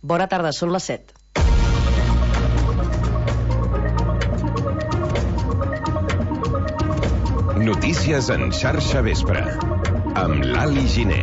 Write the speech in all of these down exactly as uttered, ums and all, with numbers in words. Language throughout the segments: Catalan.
Bona tarda, són les set. Notícies en xarxa vespre, amb l'Ali Giner.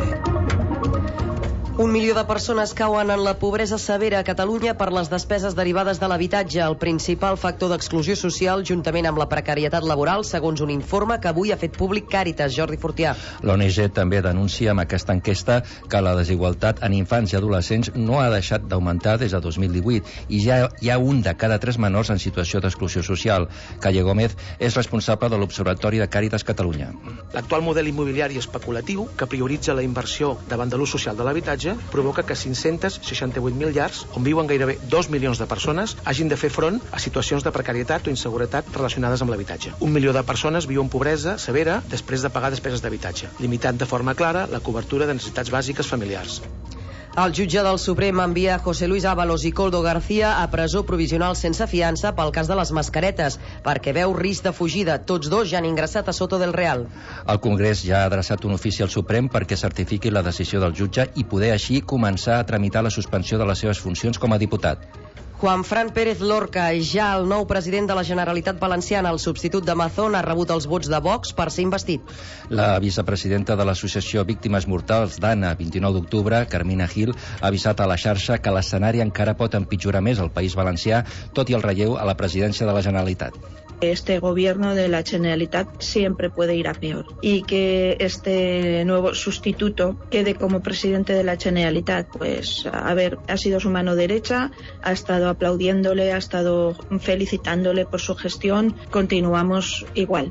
Un milió de persones cauen en la pobresa severa a Catalunya per les despeses derivades de l'habitatge, el principal factor d'exclusió social juntament amb la precarietat laboral, segons un informe que avui ha fet públic Càritas. Jordi Fortià. L'O N G també denuncia amb aquesta enquesta que la desigualtat en infants i adolescents no ha deixat d'augmentar des de dos mil divuit i ja hi ha un de cada tres menors en situació d'exclusió social. Calle Gómez és responsable de l'Observatori de Càritas Catalunya. L'actual model immobiliari especulatiu, que prioritza la inversió davant de l'ús social de l'habitatge, provoca que cinc-cents seixanta-vuit mil llars, on viuen gairebé dos milions de persones, hagin de fer front a situacions de precarietat o inseguretat relacionades amb l'habitatge. Un milió de persones viu en pobresa severa després de pagar despeses d'habitatge, limitant de forma clara la cobertura de necessitats bàsiques familiars. El jutge del Suprem envia José Luis Ábalos i Koldo García a presó provisional sense fiança pel cas de les mascaretes, perquè veu risc de fugida. Tots dos ja han ingressat a Soto del Real. El Congrés ja ha adreçat un ofici al Suprem perquè certifiqui la decisió del jutge i poder així començar a tramitar la suspensió de les seves funcions com a diputat. Juanfran Pérez Lorca, ja el nou president de la Generalitat Valenciana, el substitut de Mazón, ha rebut els vots de Vox per ser investit. La vicepresidenta de l'Associació Víctimes Mortals d'Anna, vint-i-nou d'octubre, Carmina Gil, ha avisat a la xarxa que l'escenari encara pot empitjorar més al País Valencià, tot i el relleu a la presidència de la Generalitat. Este gobierno de la Generalitat siempre puede ir a peor y que este nuevo sustituto quede como presidente de la Generalitat, pues a ver, ha sido su mano derecha, ha estado aplaudiéndole, ha estado felicitándole por su gestión, continuamos igual.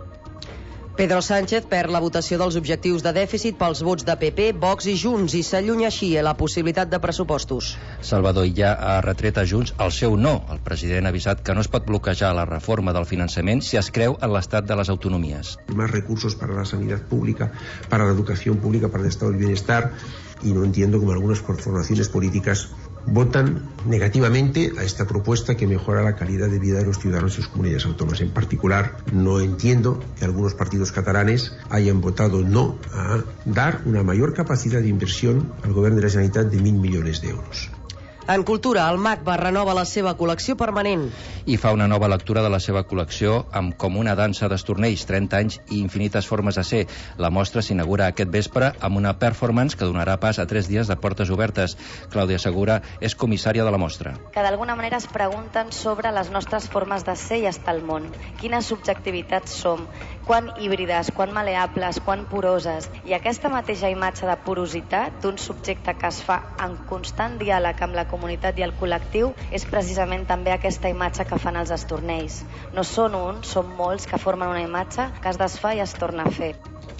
Pedro Sánchez perd la votació dels objectius de dèficit pels vots de P P, Vox i Junts i s'allunya així a la possibilitat de pressupostos. Salvador Illa ha retret a Junts el seu no. El president ha avisat que no es pot bloquejar la reforma del finançament si es creu en l'estat de les autonomies. Más recursos para la sanidad pública, para la educación pública, para el estado del bienestar, y no entiendo cómo algunas formaciones políticas votan negativamente a esta propuesta que mejora la calidad de vida de los ciudadanos y sus comunidades autónomas. En particular, no entiendo que algunos partidos catalanes hayan votado no a dar una mayor capacidad de inversión al gobierno de la Generalitat de mil millones de euros. En cultura, el MACBA renova la seva col·lecció permanent. I fa una nova lectura de la seva col·lecció amb Com una dansa d'estornells, trenta anys i infinites formes de ser. La mostra s'inaugura aquest vespre amb una performance que donarà pas a tres dies de portes obertes. Clàudia Segura és comissària de la mostra. Que d'alguna manera es pregunten sobre les nostres formes de ser i estar al món. Quines subjectivitats som? Quan híbrides, quan maleables, quan poroses. I aquesta mateixa imatge de porositat d'un subjecte que es fa en constant diàleg amb la comunitat i el col·lectiu és precisament també aquesta imatge que fan els estornells. No són uns, són molts que formen una imatge que es desfà i es torna a fer.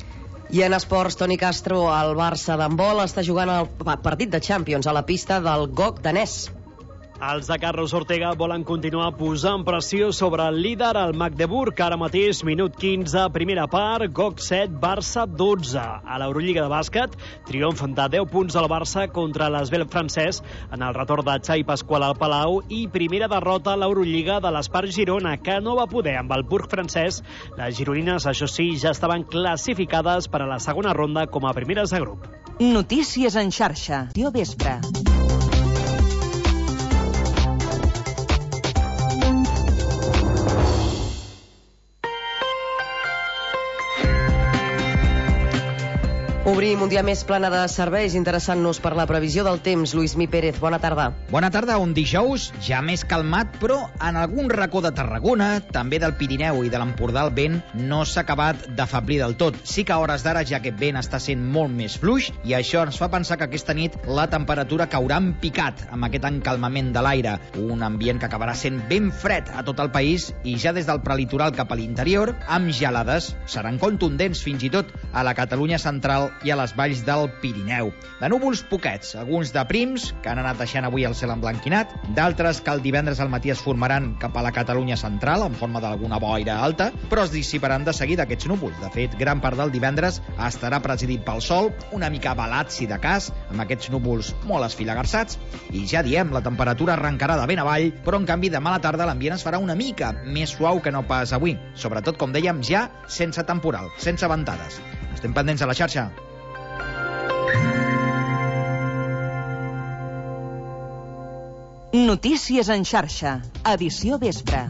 I en esports, Toni Castro, el Barça d'handbol, està jugant el partit de Champions a la pista del G O C danès. Els de Carlos Ortega volen continuar posant pressió sobre el líder, el Magdeburg. Ara mateix, minut quinze, primera part, G O C set, Barça dotze. A l'Eurolliga de bàsquet, triomf de deu punts del Barça contra l'Esbel francès en el retorn de Xavi Pasqual al Palau i primera derrota a l'Eurolliga de l'Espart Girona, que no va poder amb el Burg francès. Les gironines, això sí, ja estaven classificades per a la segona ronda com a primeres de grup. Notícies en xarxa. Dio vespre. Obrim un dia més plana de serveis, interessant-nos per la previsió del temps. Lluís Mi Pérez, bona tarda. Bona tarda, un dijous ja més calmat, però en algun racó de Tarragona, també del Pirineu i de l'Empordà, el vent no s'ha acabat d'afeblir del tot. Sí que a hores d'ara ja aquest vent està sent molt més fluix i això ens fa pensar que aquesta nit la temperatura caurà en picat amb aquest encalmament de l'aire. Un ambient que acabarà sent ben fred a tot el país i ja des del prelitoral cap a l'interior, amb gelades. Seran contundents fins i tot a la Catalunya central i a les valls del Pirineu. De núvols poquets, alguns de prims, que han anat deixant avui el cel emblanquinat, d'altres que el divendres al matí es formaran cap a la Catalunya central, en forma d'alguna boira alta, però es dissiparan de seguida aquests núvols. De fet, gran part del divendres estarà presidit pel sol, una mica velat, si de cas, amb aquests núvols molt esfilagarçats, i ja diem, la temperatura arrencarà de ben avall, però en canvi demà a la tarda l'ambient es farà una mica més suau que no pas avui. Sobretot, com dèiem, ja sense temporal, sense ventades. Estem pendents a la xarxa. Notícies en xarxa, edició vespre.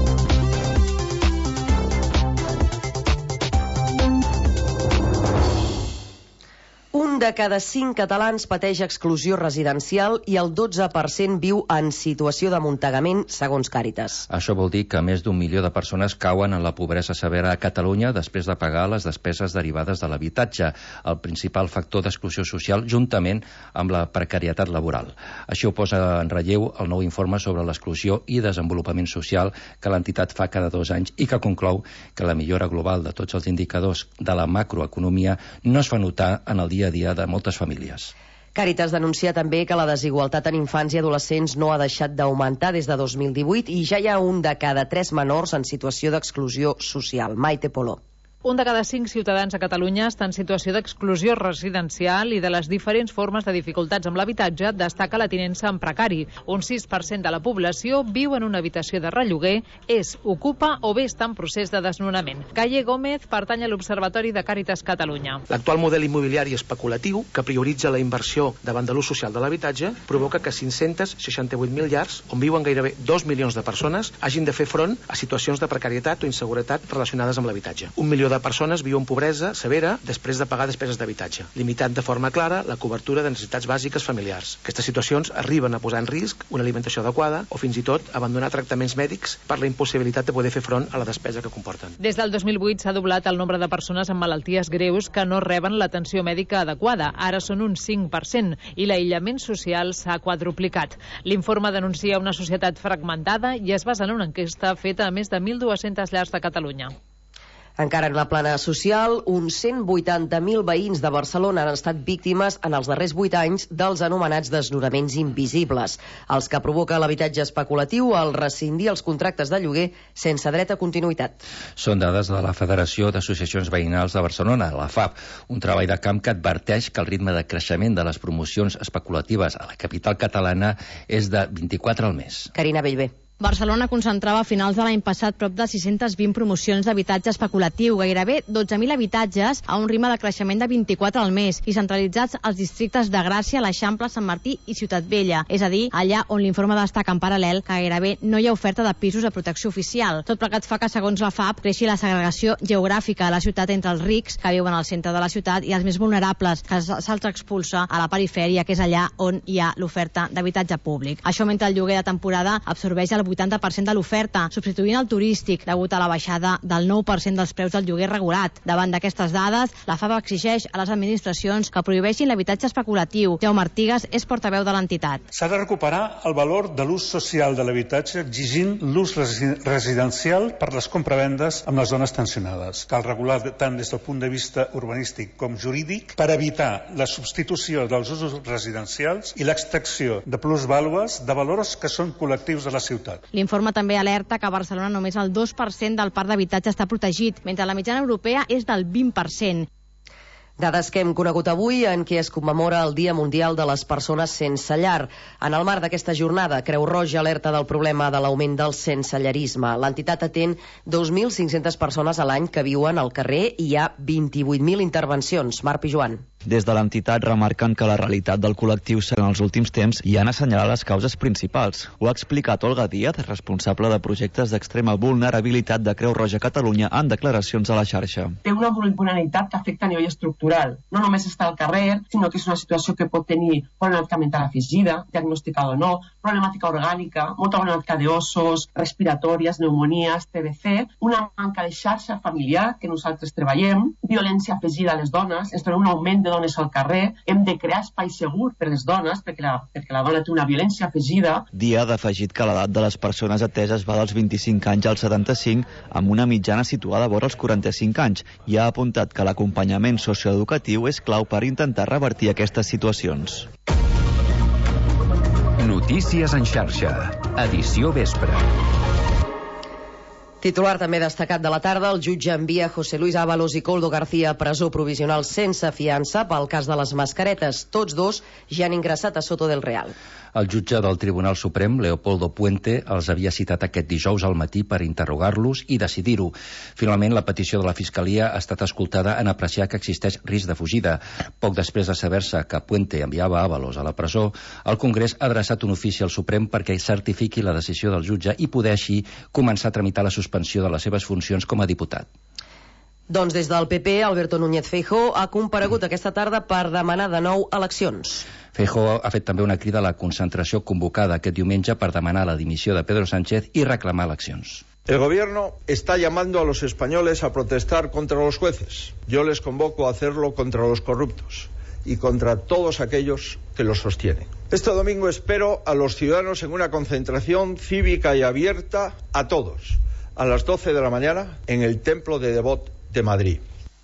Un de cada cinc catalans pateix exclusió residencial i el dotze per cent viu en situació d'amuntegament, segons Càritas. Això vol dir que més d'un milió de persones cauen en la pobresa severa a Catalunya després de pagar les despeses derivades de l'habitatge, el principal factor d'exclusió social, juntament amb la precarietat laboral. Així ho posa en relleu el nou informe sobre l'exclusió i desenvolupament social que l'entitat fa cada dos anys i que conclou que la millora global de tots els indicadors de la macroeconomia no es fa notar en el dia a dia de moltes famílies. Càritas denuncia també que la desigualtat en infants i adolescents no ha deixat d'augmentar des de dos mil divuit i ja hi ha un de cada tres menors en situació d'exclusió social. Maite Poló. Un de cada cinc ciutadans a Catalunya està en situació d'exclusió residencial i de les diferents formes de dificultats amb l'habitatge destaca la tinença en precari. Un sis per cent de la població viu en una habitació de relloguer, és, ocupa o bé està en procés de desnonament. Calle Gómez pertany a l'Observatori de Càritas Catalunya. L'actual model immobiliari especulatiu, que prioritza la inversió davant de l'ús social de l'habitatge, provoca que cinc-cents seixanta-vuit mil llars, on viuen gairebé dos milions de persones, hagin de fer front a situacions de precarietat o inseguretat relacionades amb l'habitatge. Un milió de persones viu en pobresa severa després de pagar despeses d'habitatge, limitant de forma clara la cobertura de necessitats bàsiques familiars. Aquestes situacions arriben a posar en risc una alimentació adequada o fins i tot abandonar tractaments mèdics per la impossibilitat de poder fer front a la despesa que comporten. Des del dos mil vuit s'ha doblat el nombre de persones amb malalties greus que no reben l'atenció mèdica adequada. Ara són un cinc per cent i l'aïllament social s'ha quadruplicat. L'informe denuncia una societat fragmentada i es basa en una enquesta feta a més de mil dues-centes llars de Catalunya. Encara en la plana social, uns cent vuitanta mil veïns de Barcelona han estat víctimes en els darrers vuit anys dels anomenats desnonaments invisibles, els que provoca l'habitatge especulatiu al rescindir els contractes de lloguer sense dret a continuïtat. Són dades de la Federació d'Associacions Veïnals de Barcelona, la F A B, un treball de camp que adverteix que el ritme de creixement de les promocions especulatives a la capital catalana és de vint-i-quatre al mes. Carina Bellver. Barcelona concentrava a finals de l'any passat prop de sis-centes vint promocions d'habitatge especulatiu, gairebé dotze mil habitatges a un ritme de creixement de vint-i-quatre al mes i centralitzats als districtes de Gràcia, l'Eixample, Sant Martí i Ciutat Vella, és a dir, allà on l'informe destaca en paral·lel que gairebé no hi ha oferta de pisos de protecció oficial. Tot plegat fa que, segons la F A B, creixi la segregació geogràfica a la ciutat entre els rics, que viuen al centre de la ciutat, i els més vulnerables, que se'ls expulsa a la perifèria, que és allà on hi ha l'oferta d'habitatge públic. Això mentre el lloguer de temporada absorbeix el vuitanta per cent de l'oferta, substituint el turístic degut a la baixada del nou per cent dels preus del lloguer regulat. Davant d'aquestes dades, la F A B exigeix a les administracions que prohibeixin l'habitatge especulatiu. Jaume Artigas és portaveu de l'entitat. S'ha de recuperar el valor de l'ús social de l'habitatge exigint l'ús residencial per les compravendes amb les zones tensionades. Cal regular tant des del punt de vista urbanístic com jurídic per evitar la substitució dels usos residencials i l'extracció de plusvàlues de valors que són col·lectius de la ciutat. L'informe també alerta que a Barcelona només el dos per cent del parc d'habitatge està protegit, mentre la mitjana europea és del vint per cent. Dades que hem conegut avui en què es commemora el Dia Mundial de les Persones Sense Llar. En el marc d'aquesta jornada, Creu Roja alerta del problema de l'augment del sensellarisme. L'entitat atén dos mil cinc-centes persones a l'any que viuen al carrer i hi ha vint-i-vuit mil intervencions. Marc Pijuan. Des de l'entitat remarquen que la realitat del col·lectiu en els últims temps hi han assenyalat les causes principals. Ho ha explicat Olga Díaz, responsable de projectes d'extrema vulnerabilitat de Creu Roja Catalunya, en declaracions a la xarxa. Té una vulnerabilitat que afecta a nivell estructural. No només està al carrer, sinó que és una situació que pot tenir problemàtica mental afegida, diagnosticada o no, problemàtica orgànica, molta problemàtica d'ossos, respiratòries, pneumonies, T B C, una manca de xarxa familiar que nosaltres treballem, violència afegida a les dones, ens trobem un augment de dones al carrer, hem de crear espai segur per les dones, perquè la, perquè la dona té una violència afegida. Díaz ha afegit que l'edat de les persones ateses va dels vint-i-cinc anys als setanta-cinc, amb una mitjana situada vora els quaranta-cinc anys, i ha apuntat que l'acompanyament socioeducatiu és clau per intentar revertir aquestes situacions. Notícies en xarxa, edició vespre. Titular també destacat de la tarda, el jutge envia José Luis Ábalos i Koldo García a presó provisional sense fiança pel cas de les mascaretes. Tots dos ja han ingressat a Soto del Real. El jutge del Tribunal Suprem, Leopoldo Puente, els havia citat aquest dijous al matí per interrogar-los i decidir-ho. Finalment, la petició de la Fiscalia ha estat escoltada en apreciar que existeix risc de fugida. Poc després de saber-se que Puente enviava Ábalos a la presó, el Congrés ha adreçat un ofici al Suprem perquè certifiqui la decisió del jutge i poder així començar a tramitar la suspensió de les seves funcions com a diputat. Doncs des del P P, Alberto Núñez Feijóo ha comparegut aquesta tarda per demanar de nou eleccions. Feijóo ha fet també una crida a la concentració convocada aquest diumenge per demanar la dimissió de Pedro Sánchez i reclamar eleccions. El gobierno está llamando a los españoles a protestar contra los jueces. Yo les convoco a hacerlo contra los corruptos y contra todos aquellos que los sostienen. Este domingo espero a los ciudadanos en una concentración cívica y abierta a todos, a las doce de la mañana en el Templo de Devot de Madrid.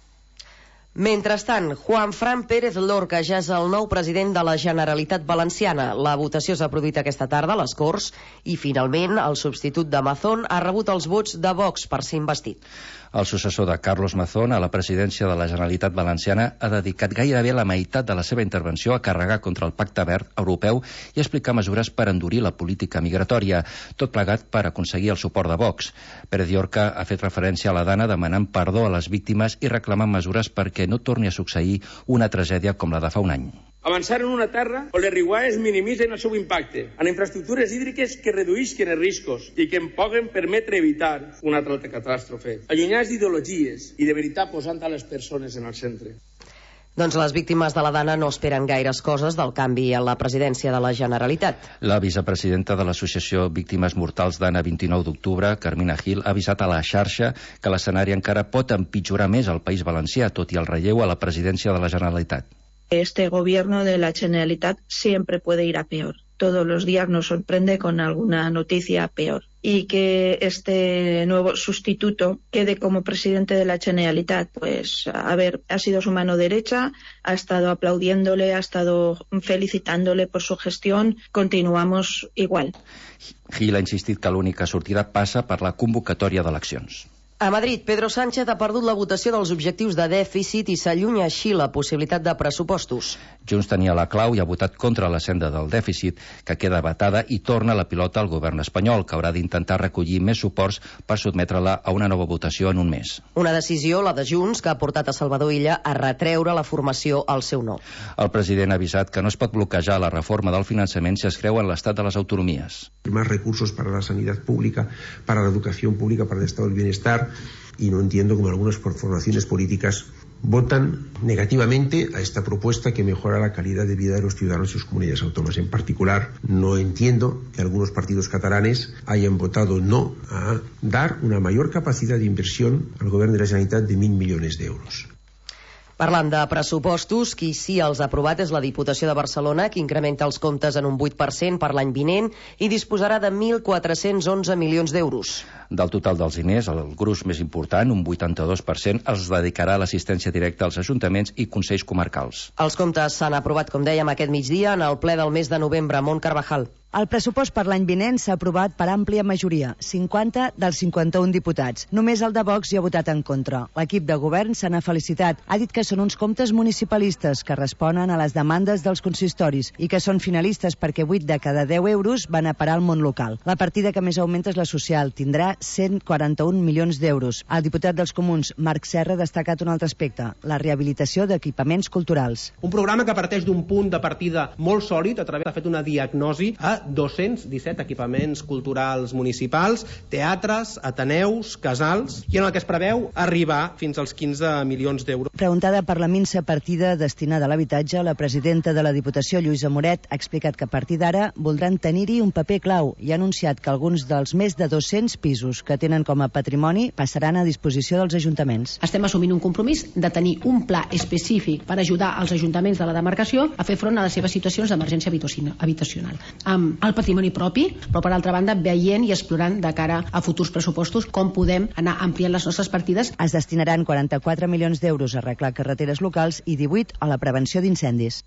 Mentrestant, Juan Fran Pérez Lorca ja és el nou president de la Generalitat Valenciana. La votació s'ha produït aquesta tarda a les Corts i, finalment, el substitut de Mazón ha rebut els vots de Vox per ser investit. El successor de Carlos Mazón a la presidència de la Generalitat Valenciana ha dedicat gairebé la meitat de la seva intervenció a carregar contra el Pacte Verd Europeu i explicar mesures per endurir la política migratòria, tot plegat per aconseguir el suport de Vox. Pérez Lorca ha fet referència a la Dana demanant perdó a les víctimes i reclamant mesures perquè no torni a succeir una tragèdia com la de fa un any. Avançar en una terra on les riuades minimitzen el seu impacte, en infraestructures hídriques que reduïsquen els riscos i que en puguen permetre evitar una altra catàstrofe. Allunyats d'ideologies i de veritat posant a les persones en el centre. Doncs les víctimes de la Dana no esperen gaires coses del canvi a la presidència de la Generalitat. La vicepresidenta de l'Associació Víctimes Mortals Dana vint-i-nou d'octubre, Carmina Gil, ha avisat a la xarxa que l'escenari encara pot empitjorar més al País Valencià, tot i el relleu a la presidència de la Generalitat. Este gobierno de la Generalitat siempre puede ir a peor. Todos los días nos sorprende con alguna noticia peor. Y que este nuevo sustituto quede como presidente de la Generalitat, pues, a ver, ha sido su mano derecha, ha estado aplaudiéndole, ha estado felicitándole por su gestión, continuamos igual. Gil ha insistit que l'única sortida passa per la convocatòria d'eleccions. A Madrid, Pedro Sánchez ha perdut la votació dels objectius de dèficit i s'allunya així la possibilitat de pressupostos. Junts tenia la clau i ha votat contra la senda del dèficit, que queda vetada i torna la pilota al govern espanyol, que haurà d'intentar recollir més suports per sotmetre-la a una nova votació en un mes. Una decisió, la de Junts, que ha portat a Salvador Illa a retreure la formació al seu nom. El president ha avisat que no es pot bloquejar la reforma del finançament si es creu en l'estat de les autonomies. Más recursos para la sanidad pública, para la educación pública, para el estado del bienestar. Y no entiendo cómo algunas formaciones políticas votan negativamente a esta propuesta que mejora la calidad de vida de los ciudadanos y sus comunidades autónomas. En particular, no entiendo que algunos partidos catalanes hayan votado no a dar una mayor capacidad de inversión al Govern de la Generalitat de mil millones d'euros. Parlant de pressupostos, qui sí els ha aprovat és la Diputació de Barcelona, que incrementa els comptes en un vuit per cent per l'any vinent i disposarà de mil quatre-cents onze milions d'euros. Del total dels diners, el gruix més important, un vuitanta-dos per cent, els dedicarà a l'assistència directa als ajuntaments i consells comarcals. Els comptes s'han aprovat, com dèiem, aquest migdia en el ple del mes de novembre. Mont Carvajal. El pressupost per l'any vinent s'ha aprovat per àmplia majoria, cinquanta dels cinquanta-un diputats. Només el de Vox hi ha votat en contra. L'equip de govern se n'ha felicitat. Ha dit que són uns comptes municipalistes que responen a les demandes dels consistoris i que són finalistes perquè vuit de cada deu euros van a parar al món local. La partida que més augmenta és la social. Tindrà cent quaranta-un milions d'euros. El diputat dels Comuns, Marc Serra, ha destacat un altre aspecte, la rehabilitació d'equipaments culturals. Un programa que parteix d'un punt de partida molt sòlid, a través ha fet una diagnosi a dos-cents disset equipaments culturals municipals, teatres, ateneus, casals, i en el que es preveu arribar fins als quinze milions d'euros. Preguntada per la minsa partida destinada a l'habitatge, la presidenta de la Diputació, Lluïsa Moret, ha explicat que a partir d'ara voldran tenir-hi un paper clau i ha anunciat que alguns dels més de dos-cents pisos que tenen com a patrimoni passaran a disposició dels ajuntaments. Estem assumint un compromís de tenir un pla específic per ajudar els ajuntaments de la demarcació a fer front a les seves situacions d'emergència habitacional. Amb el patrimoni propi, però per altra banda veient i explorant de cara a futurs pressupostos com podem anar ampliant les nostres partides. Es destinaran quaranta-quatre milions d'euros a arreglar carreteres locals i divuit a la prevenció d'incendis.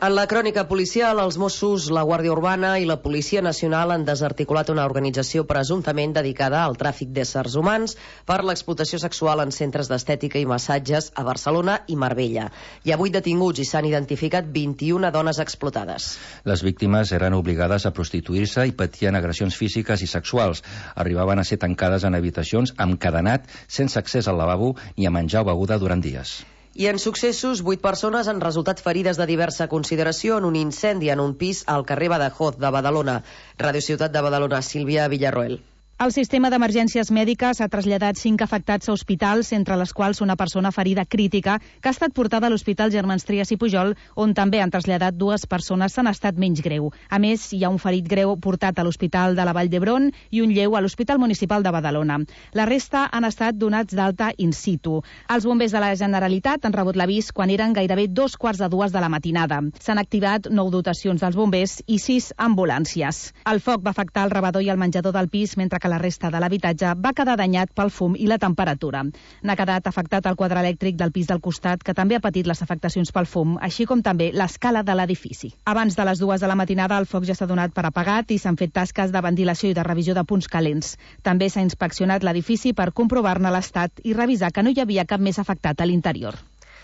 En la crònica policial, els Mossos, la Guàrdia Urbana i la Policia Nacional han desarticulat una organització presumptament dedicada al tràfic d'éssers humans per l'explotació sexual en centres d'estètica i massatges a Barcelona i Marbella. Hi ha vuit detinguts i s'han identificat vint-i-una dones explotades. Les víctimes eren obligades a prostituir-se i patien agressions físiques i sexuals. Arribaven a ser tancades en habitacions amb cadenat, sense accés al lavabo ni a menjar o beguda durant dies. I en successos, vuit persones han resultat ferides de diversa consideració en un incendi en un pis al carrer Badajoz de Badalona. Ràdio Ciutat de Badalona, Sílvia Villarroel. El sistema d'emergències mèdiques ha traslladat cinc afectats a hospitals, entre les quals una persona ferida crítica que ha estat portada a l'Hospital Germans Trias i Pujol, on també han traslladat dues persones en estat menys greu. A més, hi ha un ferit greu portat a l'Hospital de la Vall d'Hebron i un lleu a l'Hospital Municipal de Badalona. La resta han estat donats d'alta in situ. Els bombers de la Generalitat han rebut l'avís quan eren gairebé dos quarts de dues de la matinada. S'han activat nou dotacions dels bombers i sis ambulàncies. El foc va afectar el rebedor i el menjador del pis, mentre que la resta de l'habitatge va quedar danyat pel fum i la temperatura. N'ha quedat afectat el quadre elèctric del pis del costat, que també ha patit les afectacions pel fum, així com també l'escala de l'edifici. Abans de les dues de la matinada, el foc ja s'ha donat per apagat i s'han fet tasques de ventilació i de revisió de punts calents. També s'ha inspeccionat l'edifici per comprovar-ne l'estat i revisar que no hi havia cap més afectat a l'interior.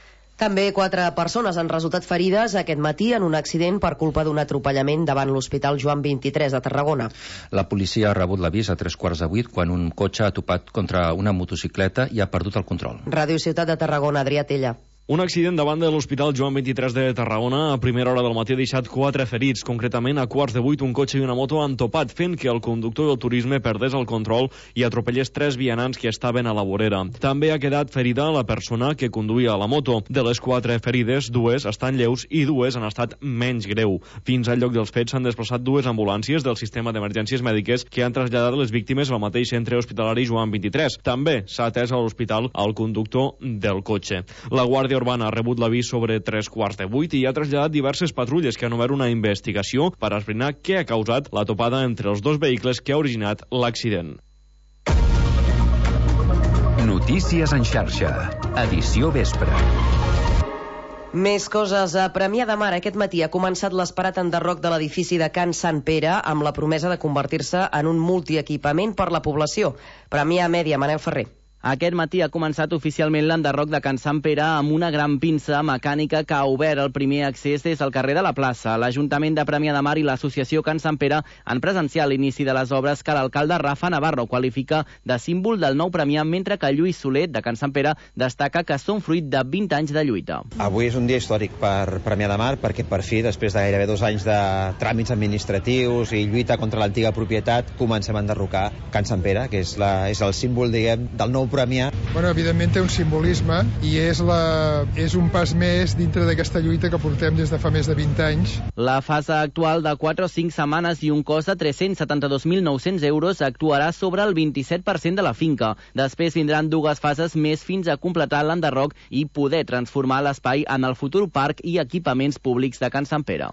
També quatre persones han resultat ferides aquest matí en un accident per culpa d'un atropellament davant l'Hospital Joan vint-i-tres de Tarragona. La policia ha rebut l'avís a tres quarts de vuit quan un cotxe ha topat contra una motocicleta i ha perdut el control. Ràdio Ciutat de Tarragona, Adrià Tella. Un accident davant de l'Hospital Joan vint-i-tres de Tarragona a primera hora del matí ha deixat quatre ferits. Concretament, a quarts de vuit, un cotxe i una moto han topat, fent que el conductor del turisme perdés el control i atropellés tres vianants que estaven a la vorera. També ha quedat ferida la persona que conduïa la moto. De les quatre ferides, dues estan lleus i dues han estat menys greu. Fins al lloc dels fets s'han desplaçat dues ambulàncies del sistema d'emergències mèdiques que han traslladat les víctimes al mateix centre hospitalari Joan vint-i-tres. També s'ha atès a l'hospital el conductor del cotxe. La Guàrdia Urbana ha rebut l'avís sobre tres quarts de vuit i ha traslladat diverses patrulles que han obert una investigació per esbrinar què ha causat la topada entre els dos vehicles que ha originat l'accident. Notícies en xarxa. Edició vespre. Més coses. A Premià de Mar aquest matí ha començat l'esperat enderroc de l'edifici de Can Sant Pere amb la promesa de convertir-se en un multiequipament per la població. Premià Mèdia, Manel Ferrer. Aquest matí ha començat oficialment l'enderroc de Can Sant Pere amb una gran pinça mecànica que ha obert el primer accés des del carrer de la plaça. L'Ajuntament de Premià de Mar i l'Associació Can Sant Pere han presenciat l'inici de les obres que l'alcalde Rafa Navarro qualifica de símbol del nou Premià, mentre que Lluís Solet, de Can Sant Pere, destaca que són fruit de vint anys de lluita. Avui és un dia històric per Premià de Mar perquè per fi, després de gairebé dos anys de tràmits administratius i lluita contra l'antiga propietat, comencem a enderrocar Can Sant Pere, que és, la, és el símbol, diguem, del nou Premià. Bueno, evidentment té un simbolisme i és, la, és un pas més dintre d'aquesta lluita que portem des de fa més de vint anys. La fase actual de quatre o cinc setmanes i un cost de tres-cents setanta-dos mil nou-cents euros actuarà sobre el vint-i-set per cent de la finca. Després vindran dues fases més fins a completar l'enderroc i poder transformar l'espai en el futur parc i equipaments públics de Can Sant Pere.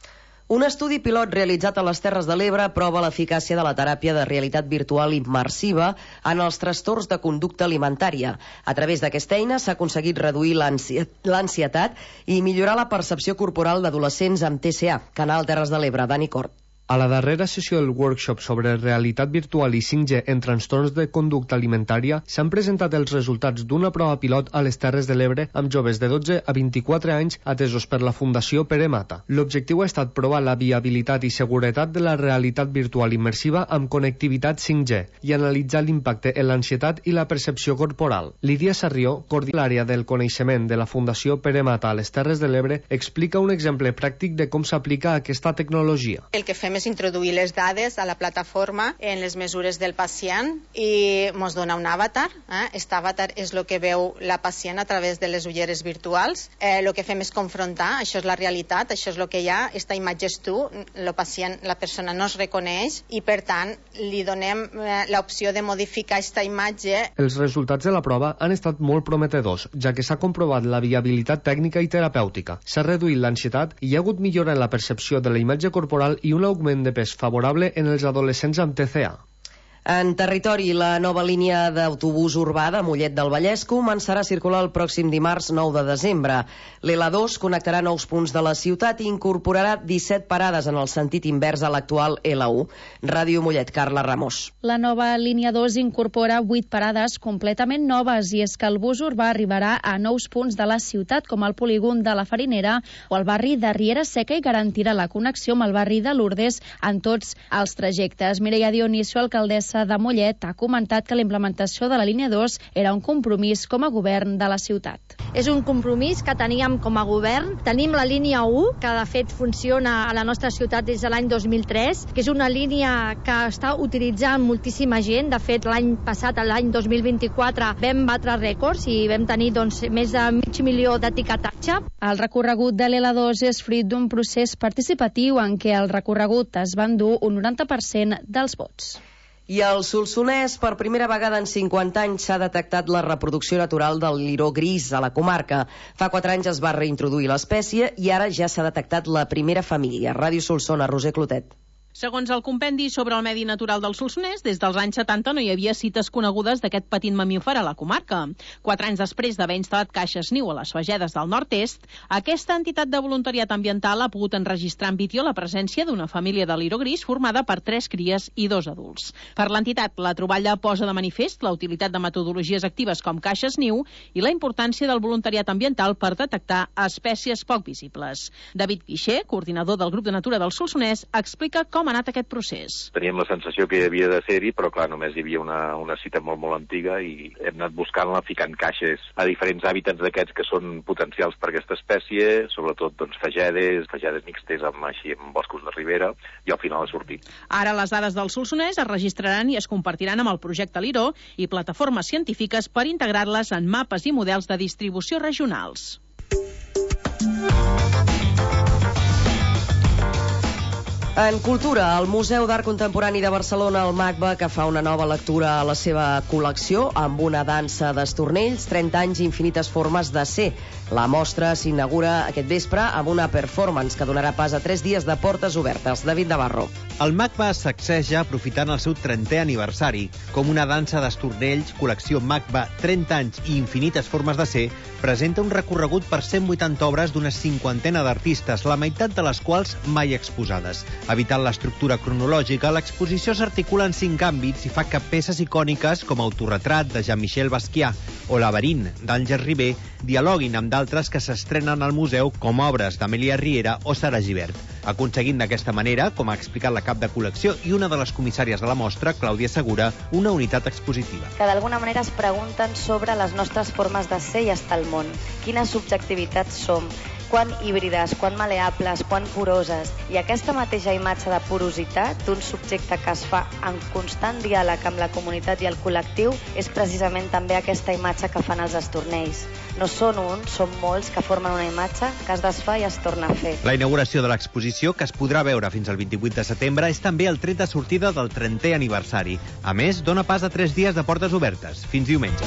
Un estudi pilot realitzat a les Terres de l'Ebre prova l'eficàcia de la teràpia de realitat virtual immersiva en els trastorns de conducta alimentària. A través d'aquesta eina s'ha aconseguit reduir l'ansietat i millorar la percepció corporal d'adolescents amb T C A. Canal Terres de l'Ebre, Dani Cort. A la darrera sessió del workshop sobre realitat virtual i cinc G en trastorns de conducta alimentària s'han presentat els resultats d'una prova pilot a les Terres de l'Ebre amb joves de dotze a vint-i-quatre anys atesos per la Fundació Pere Mata. L'objectiu ha estat provar la viabilitat i seguretat de la realitat virtual immersiva amb connectivitat cinc G i analitzar l'impacte en l'ansietat i la percepció corporal. Lídia Sarrió, coordinària del coneixement de la Fundació Pere Mata a les Terres de l'Ebre, explica un exemple pràctic de com s'aplica aquesta tecnologia. El que fem és introduir les dades a la plataforma en les mesures del pacient i ens dona un avatar. Eh? Este avatar és el que veu la pacient a través de les ulleres virtuals. Eh, el que fem és confrontar, això és la realitat, això és el que hi ha, esta imatge és tu, el pacient, la persona no es reconeix i per tant li donem eh, l'opció de modificar aquesta imatge. Els resultats de la prova han estat molt prometedors, ja que s'ha comprovat la viabilitat tècnica i terapèutica. S'ha reduït l'ansietat i hi ha hagut millora en la percepció de la imatge corporal i un augment de pes favorable en els adolescents amb T C A. En territori, la nova línia d'autobús urbà de Mollet del Vallès començarà a circular el pròxim dimarts nou de desembre. L'L dos connectarà nous punts de la ciutat i incorporarà disset parades en el sentit invers a l'actual L u. Ràdio Mollet, Carla Ramos. La nova línia dos incorpora vuit parades completament noves i és que el bus urbà arribarà a nous punts de la ciutat com el polígon de la Farinera o el barri de Riera Seca i garantirà la connexió amb el barri de Lourdes en tots els trajectes. Mireia Dionisio, alcaldessa de Mollet, ha comentat que la implementació de la línia dos era un compromís com a govern de la ciutat. És un compromís que teníem com a govern. Tenim la línia u, que de fet funciona a la nostra ciutat des de l'any dos mil tres, que és una línia que està utilitzant moltíssima gent. De fet, l'any passat, l'any dos mil vint-i-quatre, vam batre rècords i vam tenir doncs, més de mig milió d'etiquetatge. El recorregut de l'L dos és fruit d'un procés participatiu en què el recorregut es va endur un noranta per cent dels vots. I al Solsonès, per primera vegada en cinquanta anys, s'ha detectat la reproducció natural del liró gris a la comarca. Fa quatre anys es va reintroduir l'espècie i ara ja s'ha detectat la primera família. Ràdio Solsona, Roser Clotet. Segons el compendi sobre el medi natural del Solsonès, des dels anys setanta no hi havia cites conegudes d'aquest petit mamífer a la comarca. Quatre anys després d'haver instal·lat caixes niu a les Fagedes del nord-est, aquesta entitat de voluntariat ambiental ha pogut enregistrar en vídeo la presència d'una família de liró gris formada per tres cries i dos adults. Per l'entitat, la troballa posa de manifest la utilitat de metodologies actives com caixes niu i la importància del voluntariat ambiental per detectar espècies poc visibles. David Guixer, coordinador del grup de natura del Solsonès, explica com ha anat aquest procés. Teníem la sensació que hi havia de ser-hi, però clar, només hi havia una, una cita molt, molt antiga i hem anat buscant-la, ficant caixes a diferents hàbitats d'aquests que són potencials per aquesta espècie, sobretot doncs, fagedes, fagedes mixtes amb, així, amb boscos de ribera, i al final ha sortit. Ara les dades del Solsonès es registraran i es compartiran amb el projecte Liró i plataformes científiques per integrar-les en mapes i models de distribució regionals. En cultura, el Museu d'Art Contemporani de Barcelona, el MACBA, que fa una nova lectura a la seva col·lecció amb una dansa d'estornells, trenta anys i infinites formes de ser. La mostra s'inaugura aquest vespre amb una performance que donarà pas a tres dies de portes obertes. David Navarro. El MACBA es sacseja aprofitant el seu trentè aniversari. Com una dansa d'estornells, col·lecció MACBA trenta anys i infinites formes de ser, presenta un recorregut per cent vuitanta obres d'una cinquantena d'artistes, la meitat de les quals mai exposades. Evitant l'estructura cronològica, l'exposició s'articula en cinc àmbits i fa que peces icòniques com Autorretrat, de Jean-Michel Basquiat, o Laberint, d'Àngel Ribé, dialoguin amb d'altres que s'estrenen al museu com obres d'Amèlia Riera o Sara Gibert, aconseguint d'aquesta manera, com ha explicat la cap de col·lecció i una de les comissàries de la mostra, Clàudia Segura, una unitat expositiva. Que d'alguna manera es pregunten sobre les nostres formes de ser i estar al món. Quines subjectivitats som? Quan híbrides, quan maleables, quan poroses. I aquesta mateixa imatge de porositat d'un subjecte que es fa en constant diàleg amb la comunitat i el col·lectiu és precisament també aquesta imatge que fan els estornells. No són uns, són molts que formen una imatge que es desfà i es torna a fer. La inauguració de l'exposició, que es podrà veure fins al vint-i-vuit de setembre, és també el tret de sortida del trentè aniversari. A més, dona pas a tres dies de portes obertes, fins diumenge.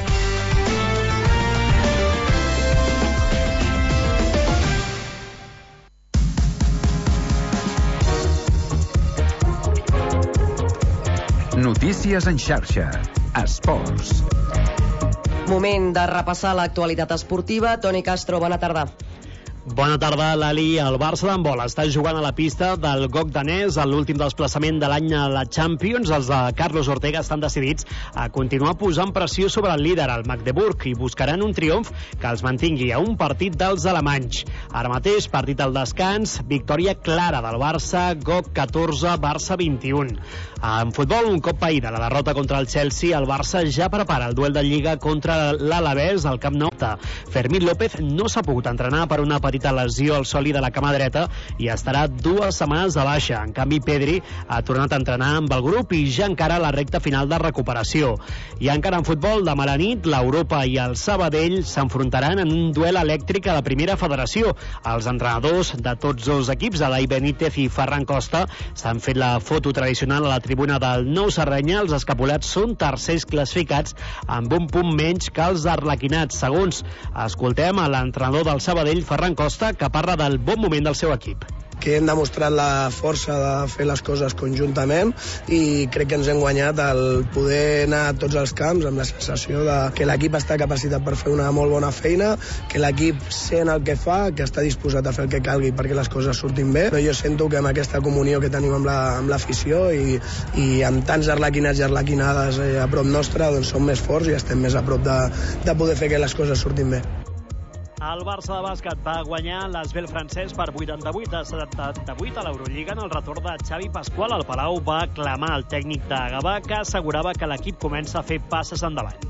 Notícies en xarxa. Esports. Moment de repassar l'actualitat esportiva. Toni Castro, bona tarda. Bona tarda, Lali. El Barça d'handbol està jugant a la pista del G O C danès a l'últim desplaçament de l'any a la Champions. Els de Carlos Ortega estan decidits a continuar posant pressió sobre el líder, el Magdeburg, i buscaran un triomf que els mantingui a un partit dels alemanys. Ara mateix, partit al descans, victòria clara del Barça, G O C catorze, Barça vint-i-un. En futbol, un cop païda la derrota contra el Chelsea, el Barça ja prepara el duel de Lliga contra l'Alavés al Camp Nou. Fermín López no s'ha pogut entrenar per una petita lesió al sòlid de la cama dreta i estarà dues setmanes de baixa. En canvi, Pedri ha tornat a entrenar amb el grup i ja encara la recta final de recuperació. I encara en futbol, demà a la nit, l'Europa i el Sabadell s'enfrontaran en un duel elèctric a la primera federació. Els entrenadors de tots dos equips, Elai Benítez i Ferran Costa, s'han fet la foto tradicional a la tribuna del Nou Sardenya. Els escapulats són tercers classificats amb un punt menys que els arlequinats. Segons escoltem a l'entrenador del Sabadell, Ferran Costa, que parla del bon moment del seu equip. que hem demostrat la força de fer les coses conjuntament i crec que ens hem guanyat el poder anar a tots els camps amb la sensació de que l'equip està capacitat per fer una molt bona feina, que l'equip sent el que fa, que està disposat a fer el que calgui perquè les coses surtin bé. Però jo sento que amb aquesta comunió que tenim amb la, amb l'afició i, i amb tants arlequinats i arlequinades eh, a prop nostre, doncs som més forts i estem més a prop de, de poder fer que les coses surtin bé. El Barça de bàsquet va guanyar l'Asvel francès per vuitanta-vuit a setanta-vuit a l'Eurolliga en el retorn de Xavi Pasqual. El Palau va aclamar el tècnic de Gavà, que assegurava que l'equip comença a fer passes endavant.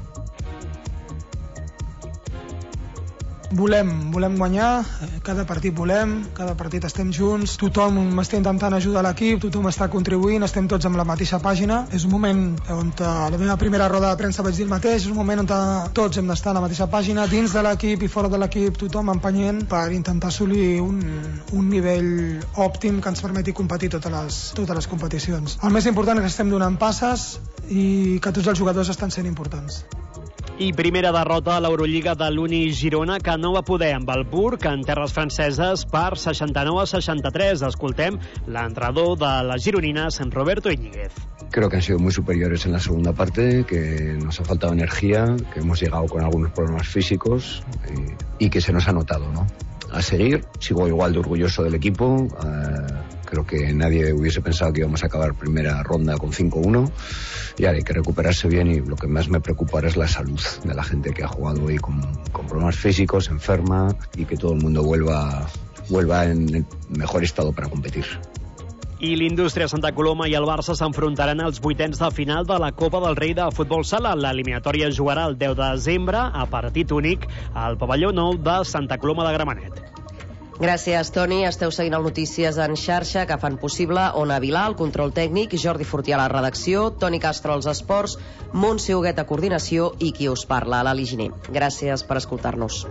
Volem, volem guanyar, cada partit volem, cada partit estem junts, tothom està intentant ajudar l'equip, tothom està contribuint, estem tots amb la mateixa pàgina. És un moment on a la meva primera roda de premsa vaig dir el mateix, és un moment on tots hem d'estar a la mateixa pàgina, dins de l'equip i fora de l'equip, tothom empenyent per intentar assolir un, un nivell òptim que ens permeti competir totes les, totes les competicions. El més important és que estem donant passes i que tots els jugadors estan sent importants. I primera derrota a l'Eurolliga de l'Uni Girona, que no va poder amb el Burg en terres franceses per seixanta-nou a seixanta-tres. Escoltem l'entrenador de les gironines, Roberto Íñiguez. Creo que han sido muy superiores en la segunda parte, que nos ha faltado energía, que hemos llegado con algunos problemas físicos y, y que se nos ha notado, ¿no? A seguir, sigo igual de orgulloso del equipo. Uh, creo que nadie hubiese pensado que íbamos a acabar primera ronda con cinco uno. Y ahora hay que recuperarse bien, y lo que más me preocupa ahora es la salud de la gente que ha jugado hoy con, con problemas físicos, enferma, y que todo el mundo vuelva, vuelva en el mejor estado para competir. I l'Indústria Santa Coloma i el Barça s'enfrontaran als vuitens de final de la Copa del Rei de Futbol Sala. L'eliminatòria jugarà el deu de desembre a partit únic al pavelló nou de Santa Coloma de Gramenet. Gràcies, Toni. Esteu seguint el Notícies en xarxa, que fan possible Ona Vilà, el control tècnic, Jordi Fortià a la redacció, Toni Castro als esports, Montse Huguet a coordinació i qui us parla, l'Ali Giner. Gràcies per escoltar-nos.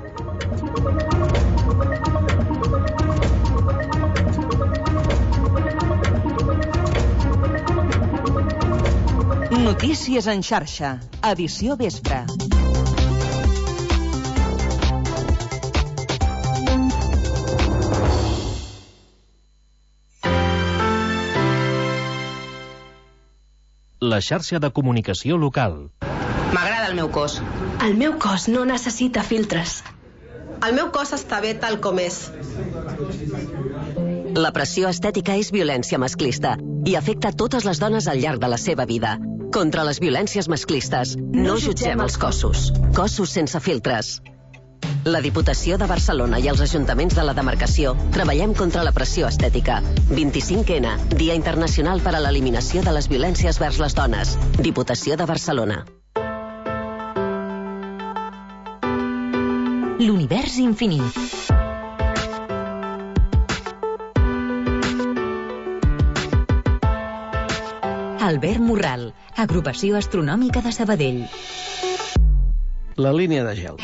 Notícies en xarxa, edició vespre. La xarxa de comunicació local. M'agrada el meu cos. El meu cos no necessita filtres. El meu cos està bé tal com és. La pressió estètica és violència masclista i afecta totes les dones al llarg de la seva vida. Contra les violències masclistes, no jutgem els cossos. Cossos sense filtres. La Diputació de Barcelona i els ajuntaments de la demarcació treballem contra la pressió estètica. vint-i-cinc ena, Dia Internacional per a l'Eliminació de les Violències vers les Dones. Diputació de Barcelona. L'univers infinit. Albert Morral, Agrupació Astronòmica de Sabadell. La línia de gel.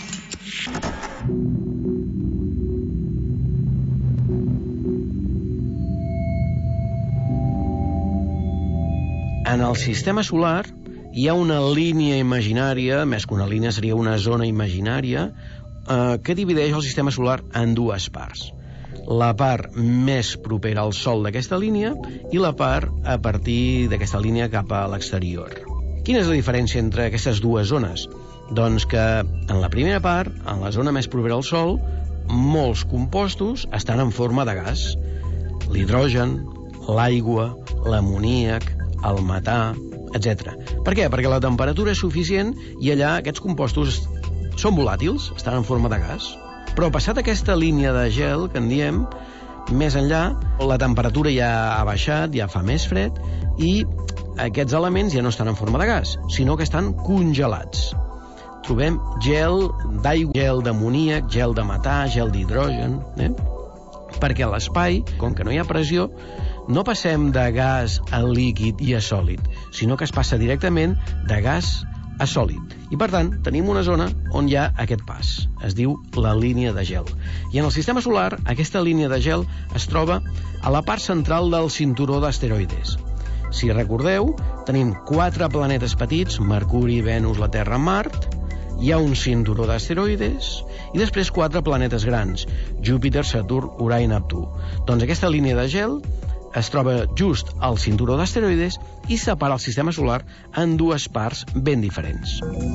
En el sistema solar hi ha una línia imaginària, més que una línia seria una zona imaginària, eh, que divideix el sistema solar en dues parts. La part més propera al Sol d'aquesta línia i la part a partir d'aquesta línia cap a l'exterior. Quina és la diferència entre aquestes dues zones? Doncs que en la primera part, en la zona més propera al Sol, molts compostos estan en forma de gas. L'hidrogen, l'aigua, l'amoníac, el metà, etcètera. Per què? Perquè la temperatura és suficient i allà aquests compostos són volàtils, estan en forma de gas. Però passat aquesta línia de gel que en diem, més enllà, la temperatura ja ha baixat, ja fa més fred, i aquests elements ja no estan en forma de gas, sinó que estan congelats. Trobem gel d'aigua, gel d'amoníac, gel de metà, gel d'hidrogen, eh? Perquè a l'espai, com que no hi ha pressió, no passem de gas a líquid i a sòlid, sinó que es passa directament de gas a sòlid. I per tant, tenim una zona on hi ha aquest pas. Es diu la línia de gel. I en el sistema solar, aquesta línia de gel es troba a la part central del cinturó d'asteroides. Si recordeu, tenim quatre planetes petits, Mercuri, Venus, la Terra, Mart, hi ha un cinturó d'asteroides i després quatre planetes grans, Júpiter, Saturn, Urà i Neptú. Doncs aquesta línia de gel es troba just al cinturó d'asteroides i separa el sistema solar en dues parts ben diferents.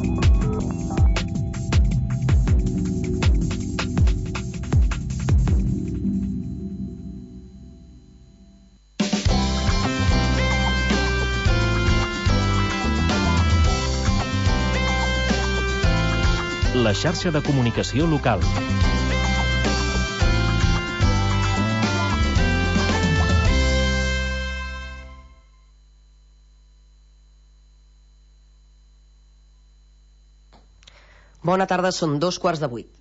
La xarxa de comunicació local. Bona tarda, són dos quarts de vuit.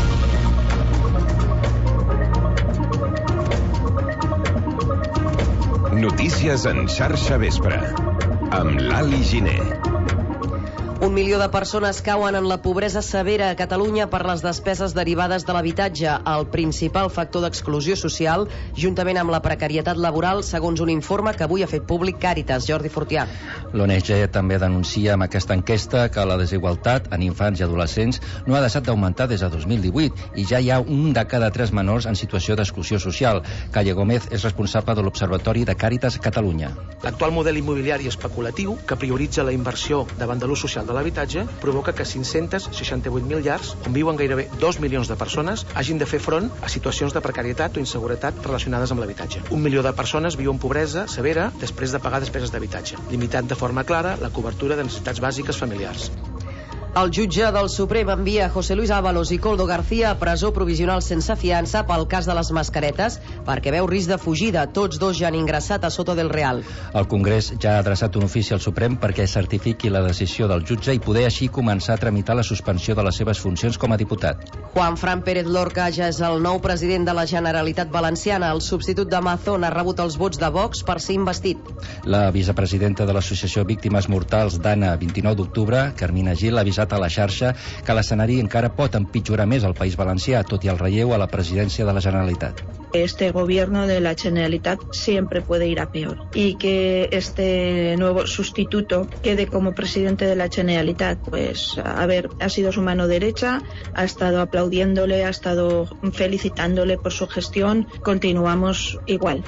Notícies en xarxa vespre, amb l'Ali Giner. Un milió de persones cauen en la pobresa severa a Catalunya per les despeses derivades de l'habitatge, el principal factor d'exclusió social, juntament amb la precarietat laboral, segons un informe que avui ha fet públic Càritas. Jordi Fortià. L'O N G també denuncia amb aquesta enquesta que la desigualtat en infants i adolescents no ha deixat d'augmentar des de dos mil divuit i ja hi ha un de cada tres menors en situació d'exclusió social. Calle Gómez és responsable de l'Observatori de Càritas Catalunya. L'actual model immobiliari especulatiu, que prioritza la inversió davant de l'ús social de l'habitatge, provoca que cinc-cents seixanta-vuit mil llars, on viuen gairebé dos milions de persones, hagin de fer front a situacions de precarietat o inseguretat relacionades amb l'habitatge. Un milió de persones viu en pobresa severa després de pagar despeses d'habitatge, limitant de forma clara la cobertura de necessitats bàsiques familiars. El jutge del Suprem envia José Luis Ábalos i Koldo García a presó provisional sense fiança pel cas de les mascaretes perquè veu risc de fugida. Tots dos ja han ingressat a Soto del Real. El Congrés ja ha adreçat un ofici al Suprem perquè certifiqui la decisió del jutge i poder així començar a tramitar la suspensió de les seves funcions com a diputat. Juan Fran Pérez Lorca ja és el nou president de la Generalitat Valenciana. El substitut de Mazón ha rebut els vots de Vox per ser investit. La vicepresidenta de l'Associació Víctimes Mortals d'Anna vint-i-nou d'octubre, Carmina Gil, ha avisat a la xarxa que l'escenari encara pot empitjorar més al País Valencià, tot i el relleu a la presidència de la Generalitat. Este gobierno de la Generalitat siempre puede ir a peor y que este nuevo sustituto quede como presidente de la Generalitat, pues a ver, ha sido su mano derecha, ha estado aplaudiéndole, ha estado felicitándole por su gestión, continuamos igual.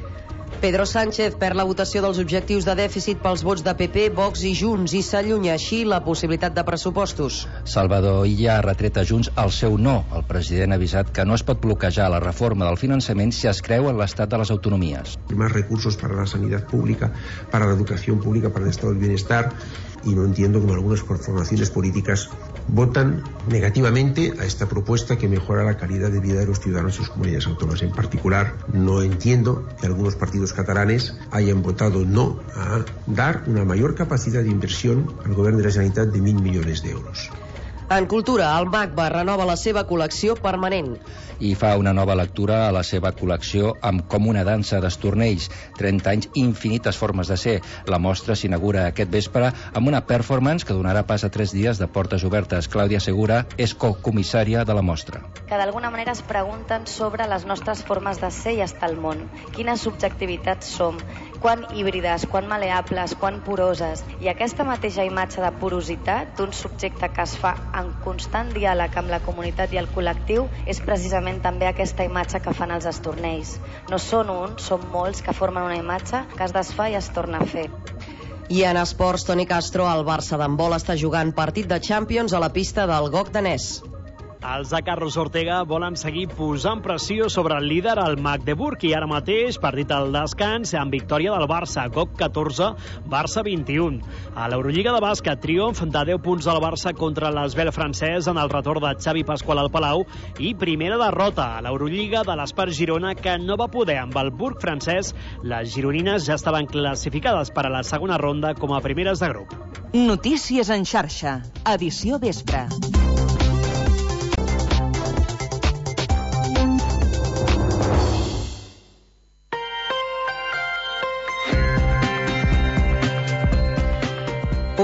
Pedro Sánchez perd la votació dels objectius de dèficit pels vots de P P, Vox i Junts i s'allunya així la possibilitat de pressupostos. Salvador Illa ha retret a Junts el seu no. El president ha avisat que no es pot bloquejar la reforma del finançament si es creu en l'estat de les autonomies. Más recursos para la sanidad pública, para la educación pública, para el estado del bienestar, y no entiendo cómo algunas formaciones políticas votan negativamente a esta propuesta que mejora la calidad de vida de los ciudadanos de sus comunidades autónomas. En particular, no entiendo que algunos partidos catalanes hayan votado no a dar una mayor capacidad de inversión al gobierno de la Generalitat de mil millones de euros. En cultura, el MACBA renova la seva col·lecció permanent. I fa una nova lectura a la seva col·lecció amb Com una dansa d'estornells, trenta anys i infinites formes de ser. La mostra s'inaugura aquest vespre amb una performance que donarà pas a tres dies de portes obertes. Clàudia Segura és cocomissària de la mostra. Que d'alguna manera es pregunten sobre les nostres formes de ser i estar al món. Quines subjectivitats som? Quan híbrides, quan maleables, quan poroses. I aquesta mateixa imatge de porositat d'un subjecte que es fa en constant diàleg amb la comunitat i el col·lectiu és precisament també aquesta imatge que fan els estornells. No són un, són molts que formen una imatge que es desfà i es torna a fer. I en esports, Toni Castro, el Barça d'handbol està jugant partit de Champions a la pista del Gok danès. Els de Carlos Ortega volen seguir posant pressió sobre el líder, el Magdeburg, i ara mateix, partit al descans, amb victòria del Barça, Gok catorze, Barça vint-i-un. A l'Eurolliga de bàsquet, triomf de deu punts del Barça contra l'Esbel francès en el retorn de Xavi Pasqual al Palau i primera derrota a l'Eurolliga de l'Espart Girona, que no va poder amb el Burg francès. Les gironines ja estaven classificades per a la segona ronda com a primeres de grup. Notícies en xarxa, edició vespre.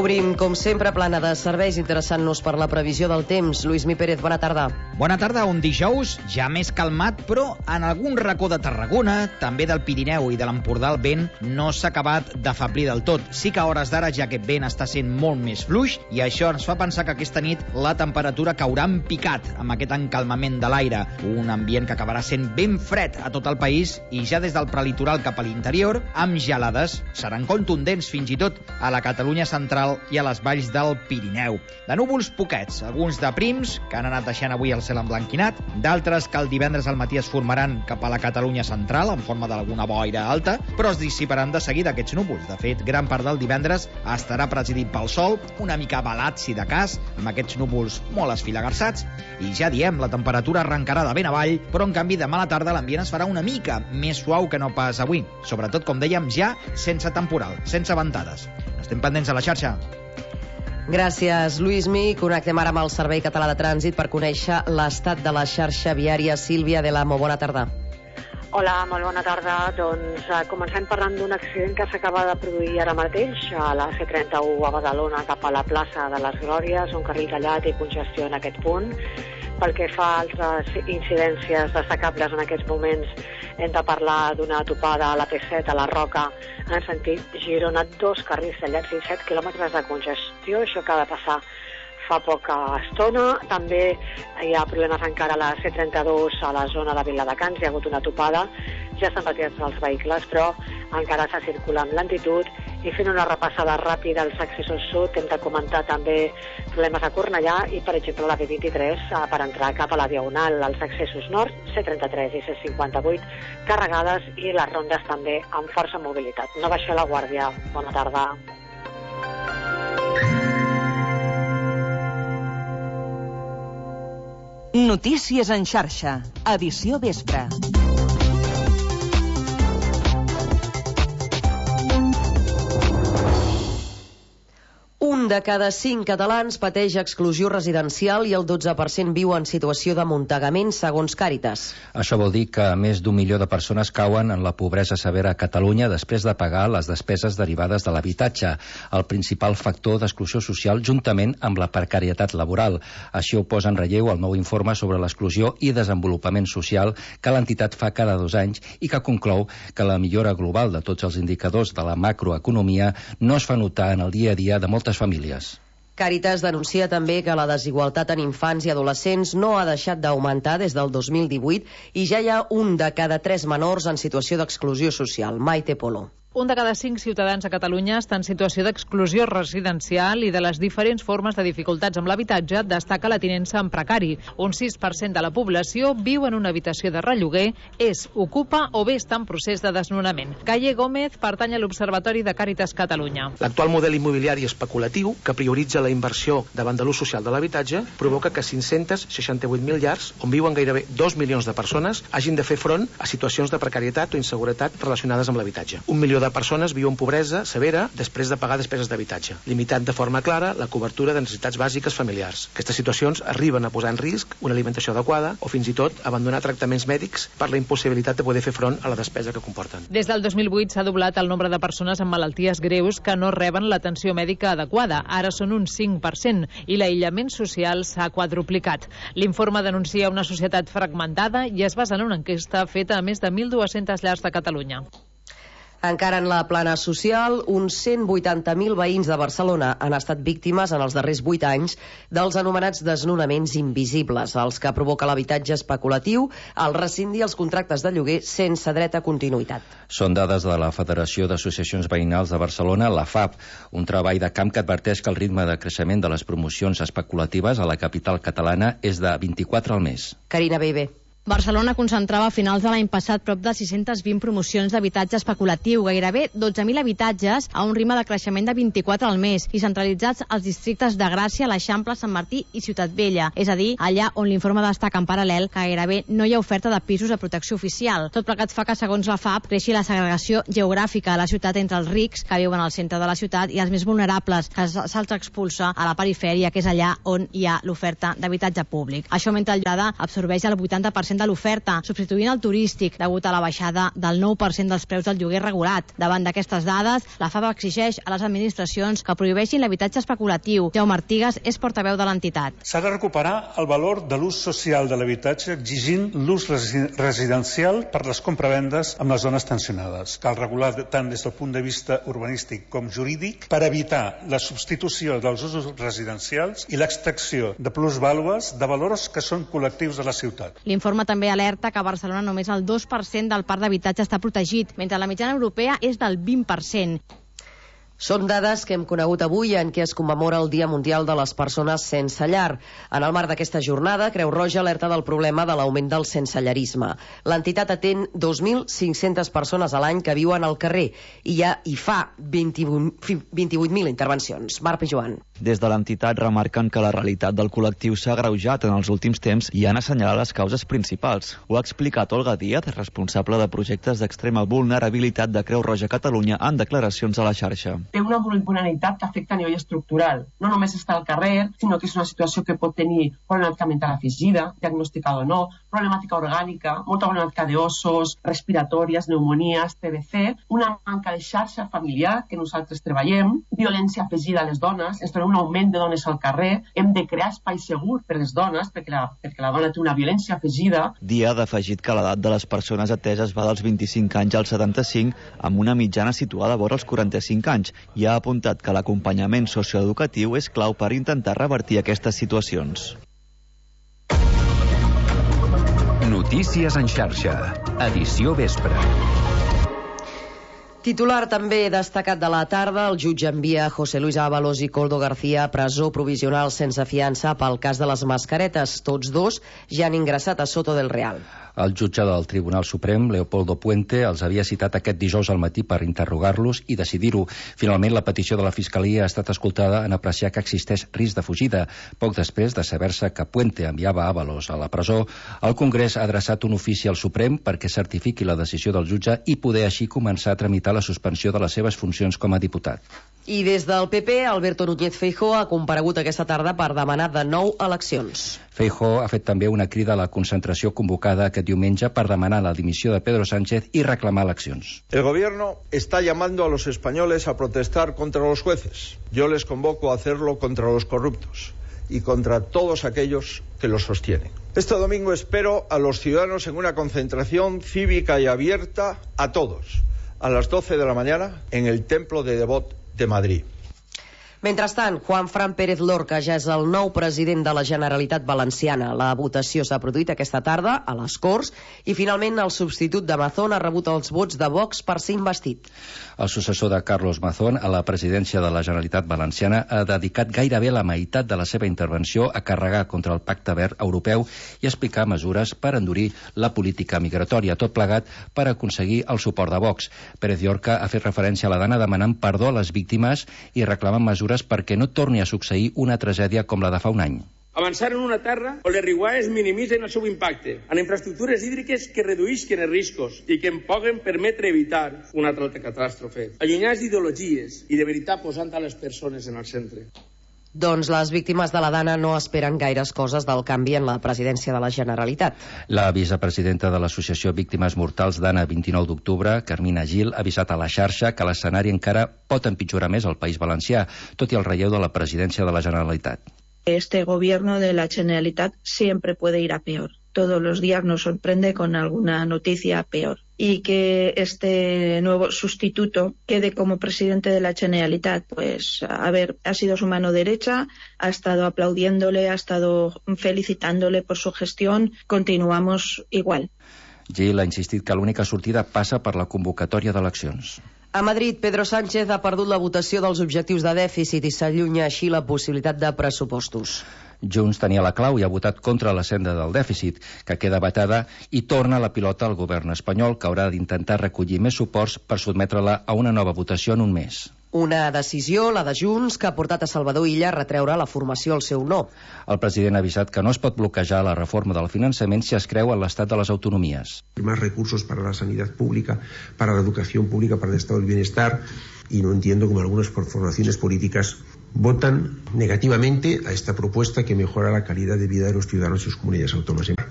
Obrim, com sempre, plana de serveis, interessant-nos per la previsió del temps. Lluís Mi Pérez, bona tarda. Bona tarda, un dijous ja més calmat, però en algun racó de Tarragona, també del Pirineu i de l'Empordà, el vent no s'ha acabat d'afablir del tot. Sí que a hores d'ara ja aquest vent està sent molt més fluix i això ens fa pensar que aquesta nit la temperatura caurà en picat amb aquest encalmament de l'aire. Un ambient que acabarà sent ben fred a tot el país i ja des del prelitoral cap a l'interior, amb gelades. Seran contundents fins i tot a la Catalunya central i a les valls del Pirineu. De núvols poquets, alguns de prims, que han anat deixant avui el cel emblanquinat, d'altres que el divendres al matí es formaran cap a la Catalunya central, en forma d'alguna boira alta, però es dissiparan de seguida aquests núvols. De fet, gran part del divendres estarà presidit pel sol, una mica balat, si de cas, amb aquests núvols molt esfilagarçats, i ja diem, la temperatura arrencarà de ben avall, però en canvi demà a la tarda l'ambient es farà una mica més suau que no pas avui. Sobretot, com dèiem, ja sense temporal, sense ventades. Estem pendents a la xarxa. Gràcies, Lluís Mi. Connectem ara amb el Servei Català de Trànsit per conèixer l'estat de la xarxa viària. Sílvia de l'Amo, bona tarda. Hola, molt bona tarda. Doncs uh, comencem parlant d'un accident que s'acaba de produir ara mateix a la C trenta-u a Badalona cap a la plaça de les Glòries, un carril tallat i congestió en aquest punt. Pel que fa a altres incidències destacables en aquests moments, hem de parlar d'una topada a la P set a la Roca en sentit Girona, dos carrils tallats i set quilòmetres de congestió. Això acaba de passar fa poca estona. També hi ha problemes encara a la C trenta-dos a la zona de Viladecans, hi ha hagut una topada, ja estan retirats els vehicles, però encara s'ha circulat amb lentitud. I fent una repassada ràpida als accessos sud, hem de comentar també problemes a Cornellà i, per exemple, la B vint-i-tres per entrar cap a la Diagonal, als accessos nord, C trenta-tres i C cinquanta-vuit carregades i les rondes també amb força mobilitat. No baixeu la guàrdia. Bona tarda. Notícies en xarxa, edició vespre. Un de cada cinc catalans pateix exclusió residencial i el dotze per cent viu en situació d'amuntegament, segons Càritas. Això vol dir que més d'un milió de persones cauen en la pobresa severa a Catalunya després de pagar les despeses derivades de l'habitatge, el principal factor d'exclusió social juntament amb la precarietat laboral. Així ho posa en relleu el nou informe sobre l'exclusió i desenvolupament social que l'entitat fa cada dos anys i que conclou que la millora global de tots els indicadors de la macroeconomia no es fa notar en el dia a dia de moltes famílies. Càritas denuncia també que la desigualtat en infants i adolescents no ha deixat d'augmentar des del dos mil divuit i ja hi ha un de cada tres menors en situació d'exclusió social. Maite Polo. Un de cada cinc ciutadans a Catalunya està en situació d'exclusió residencial i de les diferents formes de dificultats amb l'habitatge destaca la tinença en precari. Un sis per cent de la població viu en una habitació de relloguer, és, ocupa o bé està en procés de desnonament. Calle Gómez pertany a l'Observatori de Càritas Catalunya. L'actual model immobiliari especulatiu, que prioritza la inversió davant de l'ús social de l'habitatge, provoca que cinc-cents seixanta-vuit mil llars, on viuen gairebé dos milions de persones, hagin de fer front a situacions de precarietat o inseguretat relacionades amb l'habitatge. Un milió de persones viuen pobresa severa després de pagar despeses d'habitatge, limitant de forma clara la cobertura de necessitats bàsiques familiars. Aquestes situacions arriben a posar en risc una alimentació adequada o fins i tot abandonar tractaments mèdics per la impossibilitat de poder fer front a la despesa que comporten. Des del dos mil vuit s'ha doblat el nombre de persones amb malalties greus que no reben l'atenció mèdica adequada. Ara són un cinc per cent i l'aïllament social s'ha quadruplicat. L'informe denuncia una societat fragmentada i es basa en una enquesta feta a més de mil dues-centes llars de Catalunya. Encara en la plana social, uns cent vuitanta mil veïns de Barcelona han estat víctimes en els darrers vuit anys dels anomenats desnonaments invisibles, els que provoca l'habitatge especulatiu al rescindir els contractes de lloguer sense dret a continuïtat. Són dades de la Federació d'Associacions Veïnals de Barcelona, la F A B, un treball de camp que adverteix que el ritme de creixement de les promocions especulatives a la capital catalana és de vint-i-quatre al mes. Carina Bebe. Barcelona concentrava a finals de l'any passat prop de sis-centes vint promocions d'habitatge especulatiu, gairebé dotze mil habitatges a un ritme de creixement de vint-i-quatre al mes i centralitzats als districtes de Gràcia, l'Eixample, Sant Martí i Ciutat Vella, és a dir, allà on l'informe destaca en paral·lel que gairebé no hi ha oferta de pisos de protecció oficial. Tot plegat fa que, segons la F A B, creixi la segregació geogràfica a la ciutat entre els rics, que viuen al centre de la ciutat, i els més vulnerables, que se'ls expulsa a la perifèria, que és allà on hi ha l'oferta d'habitatge públic. Això mentre el Llorada absorbeix el vuitanta per cent de l'oferta, substituint el turístic, degut a la baixada del nou per cent dels preus del lloguer regulat. Davant d'aquestes dades, la FABA exigeix a les administracions que prohibeixin l'habitatge especulatiu. Jaume Artigas és portaveu de l'entitat. S'ha de recuperar el valor de l'ús social de l'habitatge exigint l'ús residencial per les compravendes amb les zones tensionades. Cal regular tant des del punt de vista urbanístic com jurídic per evitar la substitució dels usos residencials i l'extracció de plusvàlues de valors que són col·lectius de la ciutat. L'informe també alerta que a Barcelona només el dos per cent del parc d'habitatge està protegit, mentre la mitjana europea és del vint per cent. Són dades que hem conegut avui en què es commemora el Dia Mundial de les Persones Sense Llar. En el marc d'aquesta jornada, Creu Roja alerta del problema de l'augment del sensellarisme. L'entitat atén dos mil cinc-centes persones a l'any que viuen al carrer i ja hi fa vint-i-vuit mil intervencions. Marc Pijuan. Des de l'entitat remarquen que la realitat del col·lectiu s'ha agreujat en els últims temps i han assenyalat les causes principals. Ho ha explicat Olga Díaz, responsable de projectes d'extrema vulnerabilitat de Creu Roja Catalunya, en declaracions a la xarxa. Té una vulnerabilitat que afecta a nivell estructural. No només està al carrer, sinó que és una situació que pot tenir problemàtica mental afegida, diagnosticada o no, problemàtica orgànica, molta problemàtica d'ossos, respiratòries, pneumonies, T B C, una manca de xarxa familiar que nosaltres treballem, violència afegida a les dones, ens trobem un augment de dones al carrer, hem de crear espai segur per les dones, perquè la, perquè la dona té una violència afegida. Dia ha afegit que l'edat de les persones ateses va dels vint-i-cinc anys als setanta-cinc, amb una mitjana situada vora els quaranta-cinc anys, i ha apuntat que l'acompanyament socioeducatiu és clau per intentar revertir aquestes situacions. Notícies en xarxa, edició vespre. Titular també destacat de la tarda, el jutge envia José Luis Ábalos i Koldo García a presó provisional sense fiança pel cas de les mascaretes. Tots dos ja han ingressat a Soto del Real. El jutge del Tribunal Suprem, Leopoldo Puente, els havia citat aquest dijous al matí per interrogar-los i decidir-ho. Finalment, la petició de la Fiscalia ha estat escoltada en apreciar que existeix risc de fugida. Poc després de saber-se que Puente enviava Ábalos a la presó, el Congrés ha adreçat un ofici al Suprem perquè certifiqui la decisió del jutge i poder així començar a tramitar la suspensió de les seves funcions com a diputat. I des del P P, Alberto Núñez Feijóo ha comparegut aquesta tarda per demanar de nou eleccions. Feijóo ha fet també una crida a la concentració convocada aquest diumenge per demanar la dimissió de Pedro Sánchez i reclamar eleccions. El gobierno está llamando a los españoles a protestar contra los jueces. Yo les convoco a hacerlo contra los corruptos y contra todos aquellos que los sostienen. Este domingo espero a los ciudadanos en una concentración cívica y abierta a todos, a las doce de la mañana en el Templo de Devot de Madrid. Mentrestant, Juanfran Pérez Lorca ja és el nou president de la Generalitat Valenciana. La votació s'ha produït aquesta tarda a les Corts i finalment el substitut de Mazón ha rebut els vots de Vox per ser investit. El successor de Carlos Mazón a la presidència de la Generalitat Valenciana ha dedicat gairebé la meitat de la seva intervenció a carregar contra el Pacte Verd Europeu i explicar mesures per endurir la política migratòria, tot plegat per aconseguir el suport de Vox. Pérez Lorca ha fet referència a la dana demanant perdó a les víctimes i reclamant mesures perquè no torni a succeir una tragèdia com la de fa un any. Avançar en una terra on les riuades minimitzen el seu impacte, en infraestructures hídriques que reduïsquen els riscos i que en puguen permetre evitar una altra catàstrofe. Allunyats d'ideologies i de veritat posant a les persones en el centre. Doncs les víctimes de la Dana no esperen gaires coses del canvi en la presidència de la Generalitat. La vicepresidenta de l'Associació Víctimes Mortals Dana vint-i-nou d'octubre, Carmina Gil, ha avisat a la xarxa que l'escenari encara pot empitjorar més al País Valencià, tot i el relleu de la presidència de la Generalitat. Este gobierno de la Generalitat siempre puede ir a peor. Todos los días nos sorprende con alguna noticia peor. Y que este nuevo sustituto quede como presidente de la Generalitat, pues, a ver, ha sido su mano derecha, ha estado aplaudiéndole, ha estado felicitándole por su gestión, continuamos igual. Gil ha insistit que l'única sortida passa per la convocatòria d'eleccions. A Madrid, Pedro Sánchez ha perdut la votació dels objectius de dèficit i s'allunya així la possibilitat de pressupostos. Junts tenia la clau i ha votat contra la senda del dèficit, que queda vetada, i torna la pilota al govern espanyol, que haurà d'intentar recollir més suports per sotmetre-la a una nova votació en un mes. Una decisió, la de Junts, que ha portat a Salvador Illa a retreure la formació al seu no. El president ha avisat que no es pot bloquejar la reforma del finançament si es creu en l'estat de les autonomies. Más recursos para la sanidad pública, para la educación pública, para el estado del bienestar, y no entiendo cómo algunas formaciones políticas votan negativamente a esta propuesta que mejora la calidad de vida de los ciudadanos y sus comunidades autónomas.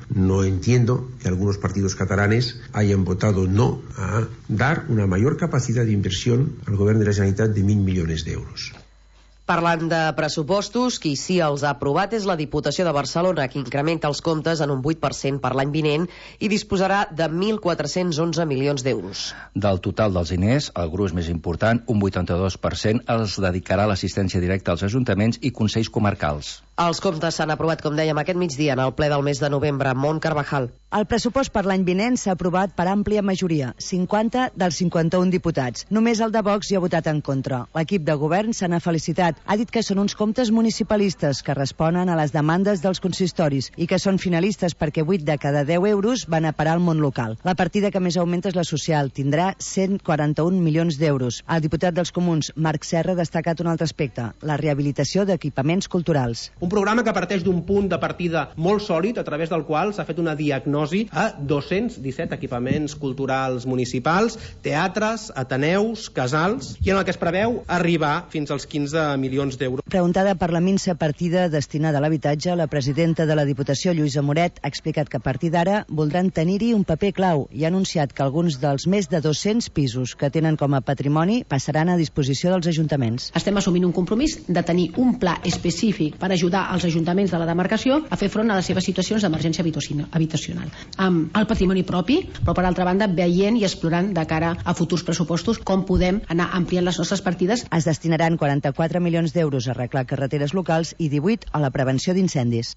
No entiendo que algunos partidos catalanes hayan votado no a dar una mayor capacidad de inversión al Govern de la Generalitat de mil millones d'euros. Parlant de pressupostos, qui sí els ha aprovat és la Diputació de Barcelona, que incrementa els comptes en un vuit per cent per l'any vinent i disposarà de mil quatre-cents onze milions d'euros. Del total dels diners, el gruix més important, un vuitanta-dos per cent, els dedicarà a l'assistència directa als ajuntaments i consells comarcals. Els comptes s'han aprovat, com dèiem, aquest migdia en el ple del mes de novembre. Mont Carvajal. El pressupost per l'any vinent s'ha aprovat per àmplia majoria, cinquanta dels cinquanta-un diputats. Només el de Vox hi ha votat en contra. L'equip de govern se n'ha felicitat. Ha dit que són uns comptes municipalistes que responen a les demandes dels consistoris i que són finalistes perquè vuit de cada deu euros van a parar al món local. La partida que més augmenta és la social. Tindrà cent quaranta-un milions d'euros. El diputat dels Comuns, Marc Serra, ha destacat un altre aspecte, la rehabilitació d'equipaments culturals. Un programa que parteix d'un punt de partida molt sòlid, a través del qual s'ha fet una diagnosi a dos-cents disset equipaments culturals municipals, teatres, ateneus, casals, i en el que es preveu arribar fins als quinze milions d'euros. Preguntada per la minsa partida destinada a l'habitatge, la presidenta de la Diputació, Lluïsa Moret, ha explicat que a partir d'ara voldran tenir-hi un paper clau i ha anunciat que alguns dels més de dos-cents pisos que tenen com a patrimoni passaran a disposició dels ajuntaments. Estem assumint un compromís de tenir un pla específic per ajudar als ajuntaments de la demarcació a fer front a les seves situacions d'emergència habitacional. Amb el patrimoni propi, però per altra banda veient i explorant de cara a futurs pressupostos com podem anar ampliant les nostres partides. Es destinaran quaranta-quatre milions d'euros a arreglar carreteres locals i divuit a la prevenció d'incendis.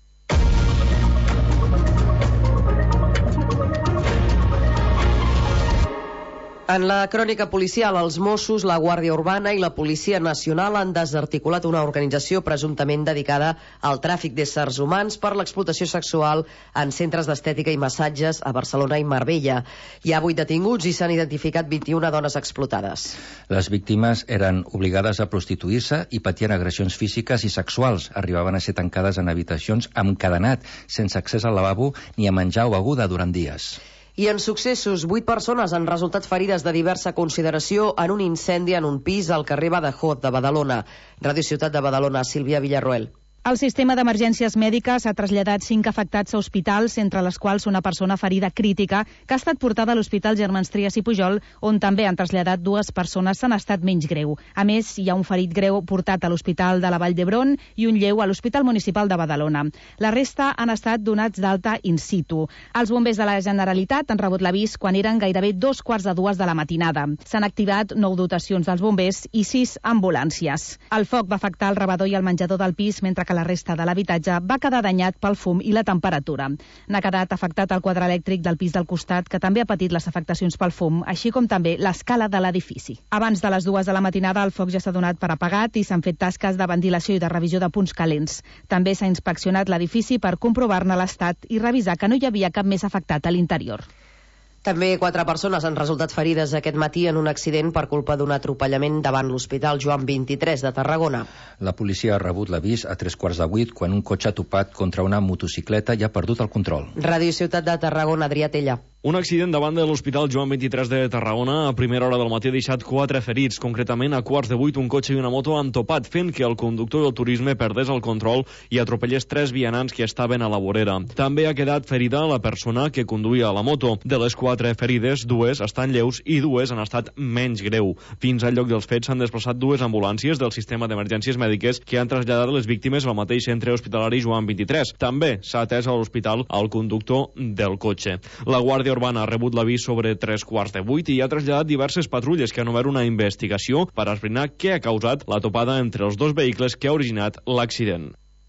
En la crònica policial, els Mossos, la Guàrdia Urbana i la Policia Nacional han desarticulat una organització presumptament dedicada al tràfic d'éssers humans per l'explotació sexual en centres d'estètica i massatges a Barcelona i Marbella. Hi ha vuit detinguts i s'han identificat vint-i-una dones explotades. Les víctimes eren obligades a prostituir-se i patien agressions físiques i sexuals. Arribaven a ser tancades en habitacions amb cadenat, sense accés al lavabo ni a menjar o beguda durant dies. I en successos, vuit persones han resultat ferides de diversa consideració en un incendi en un pis al carrer Badajoz de Badalona. Ràdio Ciutat de Badalona, Sílvia Villarroel. El sistema d'emergències mèdiques ha traslladat cinc afectats a hospitals, entre les quals una persona ferida crítica que ha estat portada a l'Hospital Germans Trias i Pujol, on també han traslladat dues persones en estat menys greu. A més, hi ha un ferit greu portat a l'Hospital de la Vall d'Hebron i un lleu a l'Hospital Municipal de Badalona. La resta han estat donats d'alta in situ. Els bombers de la Generalitat han rebut l'avís quan eren gairebé dos quarts de dues de la matinada. S'han activat nou dotacions dels bombers i sis ambulàncies. El foc va afectar el rebedor i el menjador del pis, mentre que la resta de l'habitatge va quedar danyat pel fum i la temperatura. N'ha quedat afectat el quadre elèctric del pis del costat, que també ha patit les afectacions pel fum, així com també l'escala de l'edifici. Abans de les dues de la matinada el foc ja s'ha donat per apagat i s'han fet tasques de ventilació i de revisió de punts calents. També s'ha inspeccionat l'edifici per comprovar-ne l'estat i revisar que no hi havia cap més afectat a l'interior. També quatre persones han resultat ferides aquest matí en un accident per culpa d'un atropellament davant l'Hospital Joan vint-i-tres de Tarragona. La policia ha rebut l'avís a tres quarts de vuit quan un cotxe ha topat contra una motocicleta i ha perdut el control. Ràdio Ciutat de Tarragona, Adrià Tella. Un accident davant de l'Hospital Joan vint-i-tres de Tarragona a primera hora del matí ha deixat quatre ferits. Concretament, a quarts de vuit, un cotxe i una moto han topat, fent que el conductor del turisme perdés el control i atropellés tres vianants que estaven a la vorera. També ha quedat ferida la persona que conduïa la moto. De les quatre ferides, dues estan lleus i dues han estat menys greu. Fins al lloc dels fets s'han desplaçat dues ambulàncies del sistema d'emergències mèdiques que han traslladat les víctimes al mateix centre hospitalari Joan vint-i-tres. També s'ha atès a l'hospital el conductor del cotxe. La Guàrdia Urbana ha rebut l'avís sobre tres quarts de vuit i ha traslladat diverses patrulles que han obert una investigació per esbrinar què ha causat la topada entre els dos vehicles que ha originat l'accident.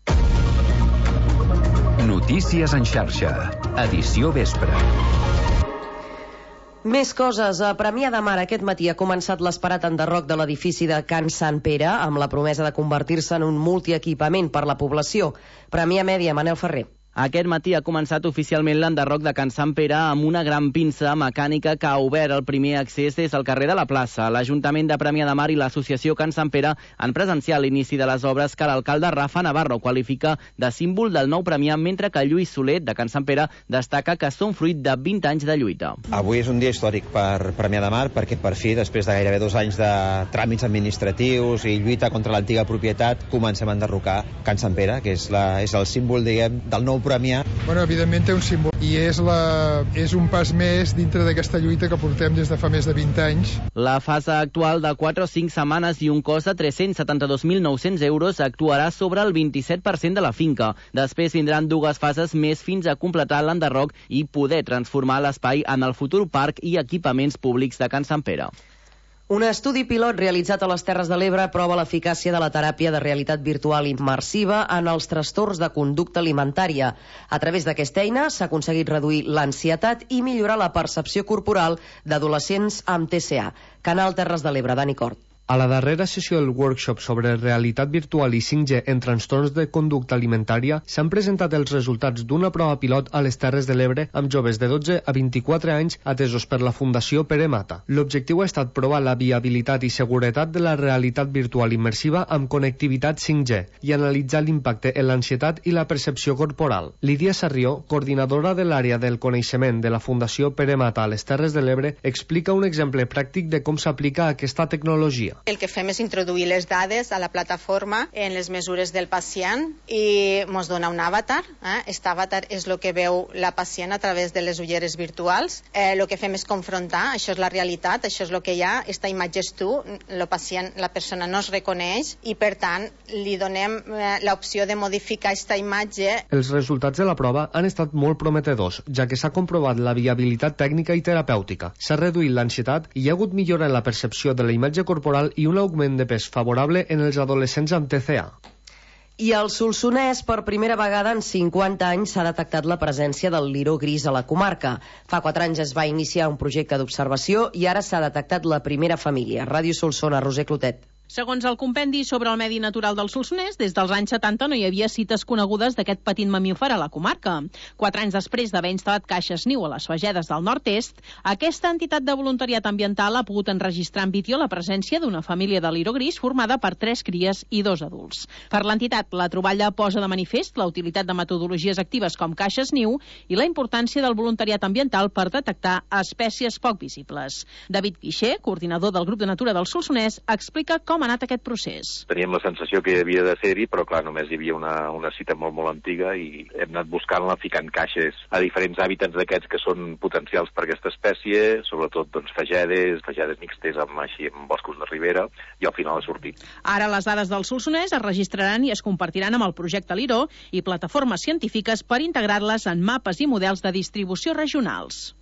Notícies en xarxa. Edició vespre. Més coses. A Premià de Mar aquest matí ha començat l'esperat enderroc de l'edifici de Can Sant Pere amb la promesa de convertir-se en un multiequipament per la població. Premià Mèdia, Manel Ferrer. Aquest matí ha començat oficialment l'enderroc de Can Sant Pere amb una gran pinça mecànica que ha obert el primer accés des del carrer de la plaça. L'Ajuntament de Premià de Mar i l'Associació Can Sant Pere han presenciat l'inici de les obres que l'alcalde Rafa Navarro qualifica de símbol del nou Premià, mentre que Lluís Solet, de Can Sant Pere, destaca que són fruit de vint anys de lluita. Avui és un dia històric per Premià de Mar perquè per fi, després de gairebé dos anys de tràmits administratius i lluita contra l'antiga propietat, comencem a enderrocar Can Sant Pere, que és, la, és el símbol, diguem, del nou Premià. Bueno, evidentment té un símbol i és, la, és un pas més dintre d'aquesta lluita que portem des de fa més de vint anys. La fase actual de quatre o cinc setmanes i un cost de tres-cents setanta-dos mil nou-cents euros actuarà sobre el vint-i-set per cent de la finca. Després vindran dues fases més fins a completar l'enderroc i poder transformar l'espai en el futur parc i equipaments públics de Can Sant Pere. Un estudi pilot realitzat a les Terres de l'Ebre prova l'eficàcia de la teràpia de realitat virtual immersiva en els trastorns de conducta alimentària. A través d'aquesta eina s'ha aconseguit reduir l'ansietat i millorar la percepció corporal d'adolescents amb T C A. Canal Terres de l'Ebre, Dani Cort. A la darrera sessió del workshop sobre realitat virtual i cinc G en trastorns de conducta alimentària s'han presentat els resultats d'una prova pilot a les Terres de l'Ebre amb joves de dotze a vint-i-quatre anys atesos per la Fundació Pere Mata. L'objectiu ha estat provar la viabilitat i seguretat de la realitat virtual immersiva amb connectivitat cinc G i analitzar l'impacte en l'ansietat i la percepció corporal. Lídia Sarrió, coordinadora de l'àrea del coneixement de la Fundació Pere Mata a les Terres de l'Ebre, explica un exemple pràctic de com s'aplica aquesta tecnologia. El que fem és introduir les dades a la plataforma en les mesures del pacient i ens dona un avatar. Eh? Aquest avatar és el que veu la pacient a través de les ulleres virtuals. Eh, el que fem és confrontar, això és la realitat, això és el que hi ha, esta imatge és tu, el pacient, la persona no es reconeix i per tant li donem eh, l'opció de modificar aquesta imatge. Els resultats de la prova han estat molt prometedors, ja que s'ha comprovat la viabilitat tècnica i terapèutica. S'ha reduït l'ansietat i hi ha hagut millora en la percepció de la imatge corporal i un augment de pes favorable en els adolescents amb T C A. I al Solsonès, per primera vegada en cinquanta anys, s'ha detectat la presència del liró gris a la comarca. Fa quatre anys es va iniciar un projecte d'observació i ara s'ha detectat la primera família. Ràdio Solsona, Roser Clotet. Segons el compendi sobre el medi natural del Solsonès, des dels anys setanta no hi havia cites conegudes d'aquest petit mamífer a la comarca. Quatre anys després d'haver instal·lat caixes niu a les fagedes del nord-est, aquesta entitat de voluntariat ambiental ha pogut enregistrar en vídeo la presència d'una família de liró gris formada per tres cries i dos adults. Per l'entitat, la troballa posa de manifest la utilitat de metodologies actives com caixes niu i la importància del voluntariat ambiental per detectar espècies poc visibles. David Guixer, coordinador del grup de natura del Solsonès, explica com ha anat aquest procés. Teníem la sensació que hi havia de ser-hi, però clar, només hi havia una, una cita molt, molt antiga i hem anat buscant-la, ficant caixes a diferents hàbitats d'aquests que són potencials per aquesta espècie, sobretot doncs, fagedes, fagedes mixtes amb, així, amb boscos de ribera, i al final ha sortit. Ara les dades del Solsonès es registraran i es compartiran amb el projecte Liró i plataformes científiques per integrar-les en mapes i models de distribució regionals.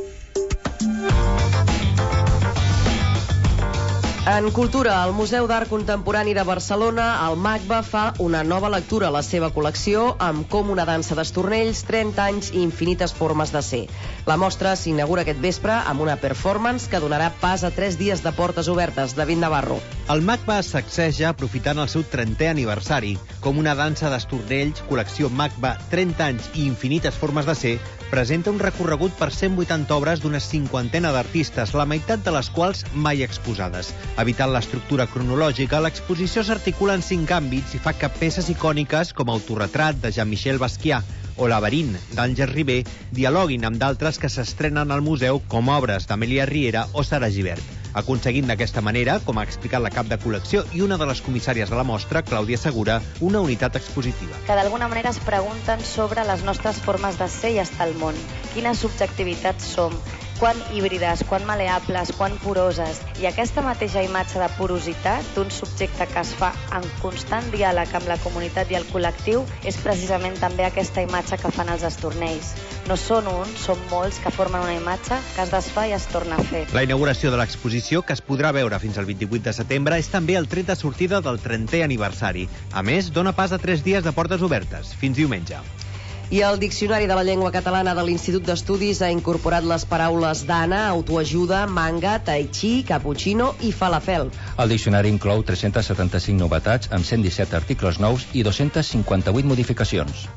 En cultura, el Museu d'Art Contemporani de Barcelona, el MACBA, fa una nova lectura a la seva col·lecció amb Com una dansa d'estornells, trenta anys i infinites formes de ser. La mostra s'inaugura aquest vespre amb una performance que donarà pas a tres dies de portes obertes. David Navarro. El MACBA es sacseja aprofitant el seu trentè aniversari. Com una dansa d'estornells, col·lecció MACBA, trenta anys i infinites formes de ser, presenta un recorregut per cent vuitanta obres d'una cinquantena d'artistes, la meitat de les quals mai exposades. Evitant l'estructura cronològica, l'exposició s'articula en cinc àmbits i fa que peces icòniques com Autorretrat, de Jean-Michel Basquiat, o Laberint, d'Àngel Ribé, dialoguin amb d'altres que s'estrenen al museu com obres d'Amèlia Riera o Sara Gibert, aconseguint d'aquesta manera, com ha explicat la cap de col·lecció i una de les comissàries de la mostra, Clàudia Segura, una unitat expositiva. Que d'alguna manera es pregunten sobre les nostres formes de ser i estar al món. Quines subjectivitats som? Quan híbrides, quan maleables, quan poroses. I aquesta mateixa imatge de porositat d'un subjecte que es fa en constant diàleg amb la comunitat i el col·lectiu és precisament també aquesta imatge que fan els estornells. No són uns, són molts que formen una imatge que es desfà i es torna a fer. La inauguració de l'exposició, que es podrà veure fins al vint-i-vuit de setembre, és també el tret de sortida del trentè aniversari. A més, dona pas a tres dies de portes obertes, fins diumenge. I el Diccionari de la Llengua Catalana de l'Institut d'Estudis ha incorporat les paraules dana, autoajuda, manga, tai chi, cappuccino i falafel. El diccionari inclou tres-centes setanta-cinc novetats amb cent disset articles nous i dos-centes cinquanta-vuit modificacions.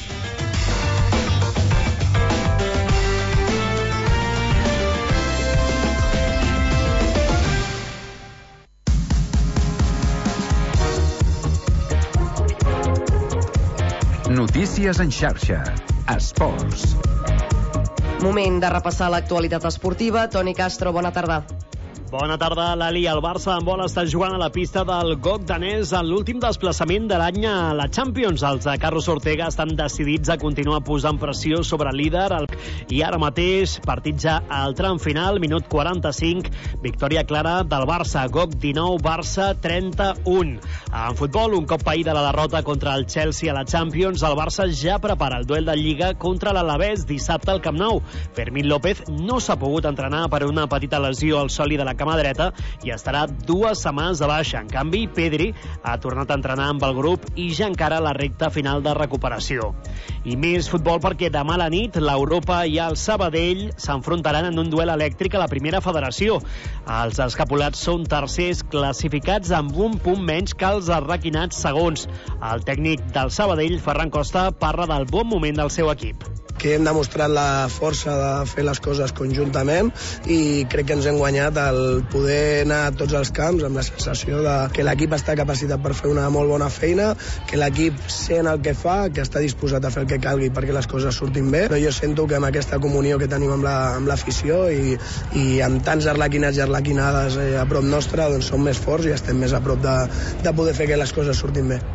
Notícies en xarxa. Esports. Moment de repassar l'actualitat esportiva. Toni Castro, bona tarda. Bona tarda, Lali. El Barça en vol està jugant a la pista del G O G danès en l'últim desplaçament de l'any a la Champions. Els de Carlos Ortega estan decidits a continuar posant pressió sobre el líder i ara mateix, partit ja al tram final, minut quaranta-cinc, victòria clara del Barça. G O G dinou, Barça trenta-un. En futbol, un cop païda la derrota contra el Chelsea a la Champions, el Barça ja prepara el duel de Lliga contra l'Alavés dissabte al Camp Nou. Fermín López no s'ha pogut entrenar per una petita lesió al sòlid de la cama dreta i estarà dues setmanes de baixa. En canvi, Pedri ha tornat a entrenar amb el grup i ja encara la recta final de recuperació. I més futbol perquè demà a la nit l'Europa i el Sabadell s'enfrontaran en un duel elèctric a la primera federació. Els escapulats són tercers classificats amb un punt menys que els arraquinats segons. El tècnic del Sabadell, Ferran Costa, parla del bon moment del seu equip. Que hem demostrat la força de fer les coses conjuntament i crec que ens hem guanyat el poder anar a tots els camps amb la sensació de que l'equip està capacitat per fer una molt bona feina, que l'equip sent el que fa, que està disposat a fer el que calgui perquè les coses surtin bé. Però jo sento que amb aquesta comunió que tenim amb l'afició la, i, i amb tants arlequinats i arlequinades eh, a prop nostre, doncs som més forts i estem més a prop de, de poder fer que les coses surtin bé.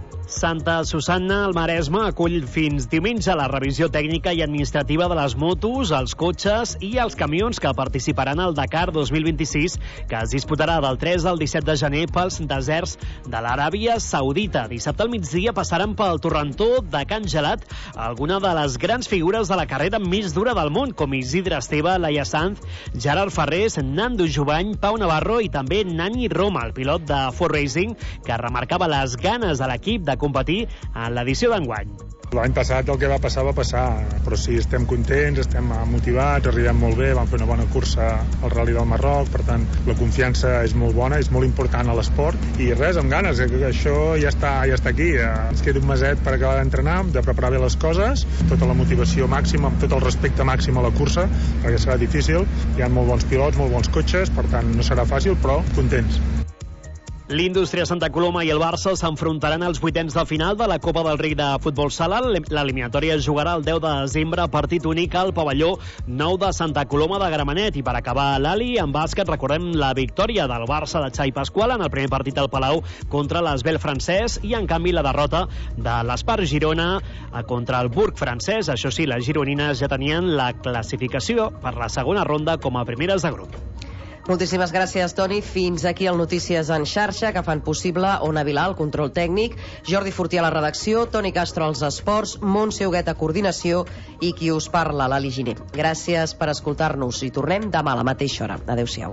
Santa Susanna, al Maresme, acull fins diumenge la revisió tècnica i administrativa de les motos, els cotxes i els camions que participaran al Dakar dos mil vint-i-sis, que es disputarà del tres al disset de gener pels deserts de l'Aràbia Saudita. Dissabte al migdia passaran pel torrentó de Can Gelat alguna de les grans figures de la carrera més dura del món, com Isidre Esteve, Laia Sanz, Gerard Ferrés, Nando Jubany, Pau Navarro i també Nani Roma, el pilot de Ford Racing, que remarcava les ganes de l'equip de competir en l'edició d'enguany. L'any passat el que va passar va passar, però sí, estem contents, estem motivats, arribem molt bé, vam fer una bona cursa al Rally del Marroc, per tant la confiança és molt bona, és molt important a l'esport i res, amb ganes, que això ja està, ja està aquí. Ens queda un meset per acabar d'entrenar, de preparar bé les coses, tota la motivació màxima, amb tot el respecte màxim a la cursa, perquè serà difícil, hi ha molt bons pilots, molt bons cotxes, per tant no serà fàcil, però contents. L'Indústria Santa Coloma i el Barça s'enfrontaran als vuitens de final de la Copa del Rei de Futbol Sala. L'eliminatòria es jugarà el deu de desembre, partit únic al pavelló nou de Santa Coloma de Gramenet. I per acabar, l'Ali, en bàsquet, recordem la victòria del Barça de Xavi Pasqual en el primer partit al Palau contra l'Esbel francès i, en canvi, la derrota de l'Espar Girona contra el Burg francès. Això sí, les gironines ja tenien la classificació per la segona ronda com a primeres de grup. Moltíssimes gràcies, Toni. Fins aquí el Notícies en xarxa, que fan possible Ona Vilà, el control tècnic, Jordi Fortià a la redacció, Toni Castro als esports, Montse Huguet a coordinació i qui us parla, l'Ali Giner. Gràcies per escoltar-nos i tornem demà a la mateixa hora. Adéu-siau.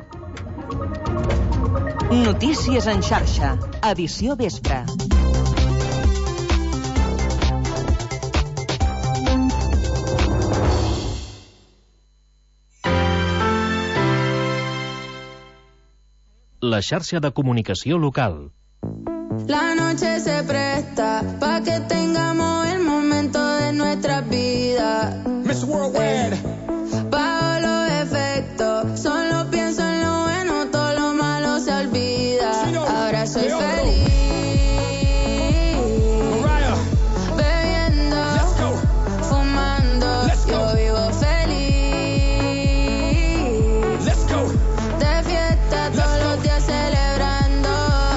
Notícies en xarxa, edició vespre. La xarxa de comunicació local. La noche se presta pa' que tengamos el momento de nuestra vida. Miss Worldwide. Bajo los efectos, solo pienso en lo bueno, todo lo malo se olvida. Ahora soy feliz. Bebiendo, fumando, yo vivo feliz. De fiesta todos los días celebrando.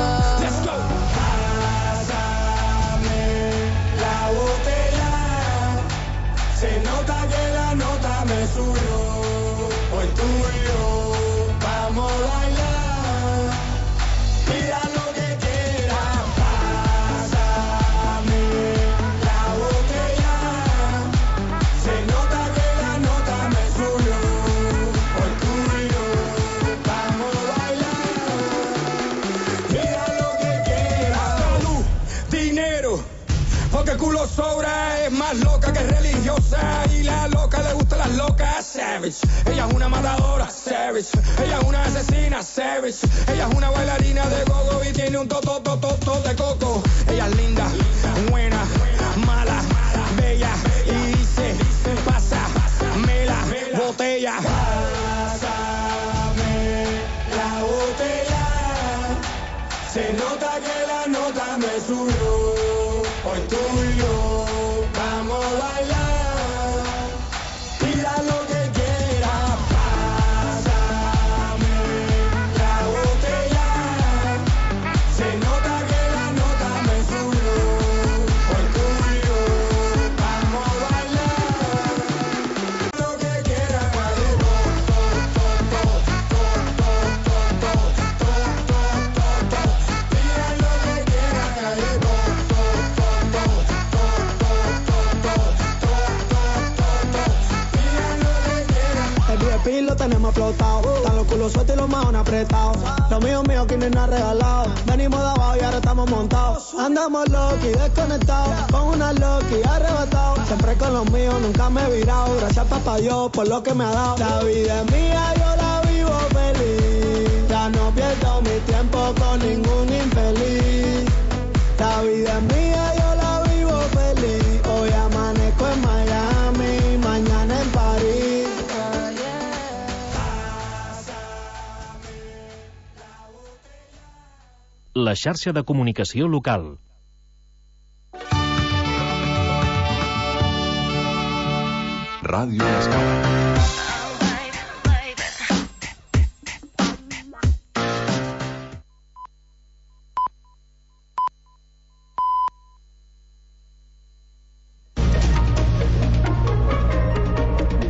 La botella, se nota que la nota me subió. Hoy tú y yo vamos a bailar. Mira lo que quieras. Pásame la botella, se nota que la nota me subió. Hoy tú y yo vamos a bailar. Mira lo que quieras. Salud, dinero, porque el culo sobra, es más loca que religiosa y la loca le gusta las locas. Savage, ella es una matadora. Savage, ella es una asesina. Savage, ella es una bailarina de gogo y tiene un toto toto toto de coco. Ella es linda, buena, mala, bella y dice, pásame la botella. Pásame la botella, se nota que la nota me subió. Hoy tú y yo vamos a bailar. Mira lo que quieras. Pásame tenemos explotado. Están los culos sueltos y los maones apretados. Lo mío mío que ni nada regalado. Venimos de abajo y ahora estamos montados. Andamos loki, desconectados, con una loki arrebatado. Siempre con los míos, nunca me he virado. Gracias papá Dios por lo que me ha dado. La vida es mía, yo la vivo feliz. Ya no pierdo mi tiempo con ningún infeliz. La vida es mía, yo la vivo feliz. Hoy amanezco en Miami, mañana en París. La xarxa de comunicació local. Ràdio Escala.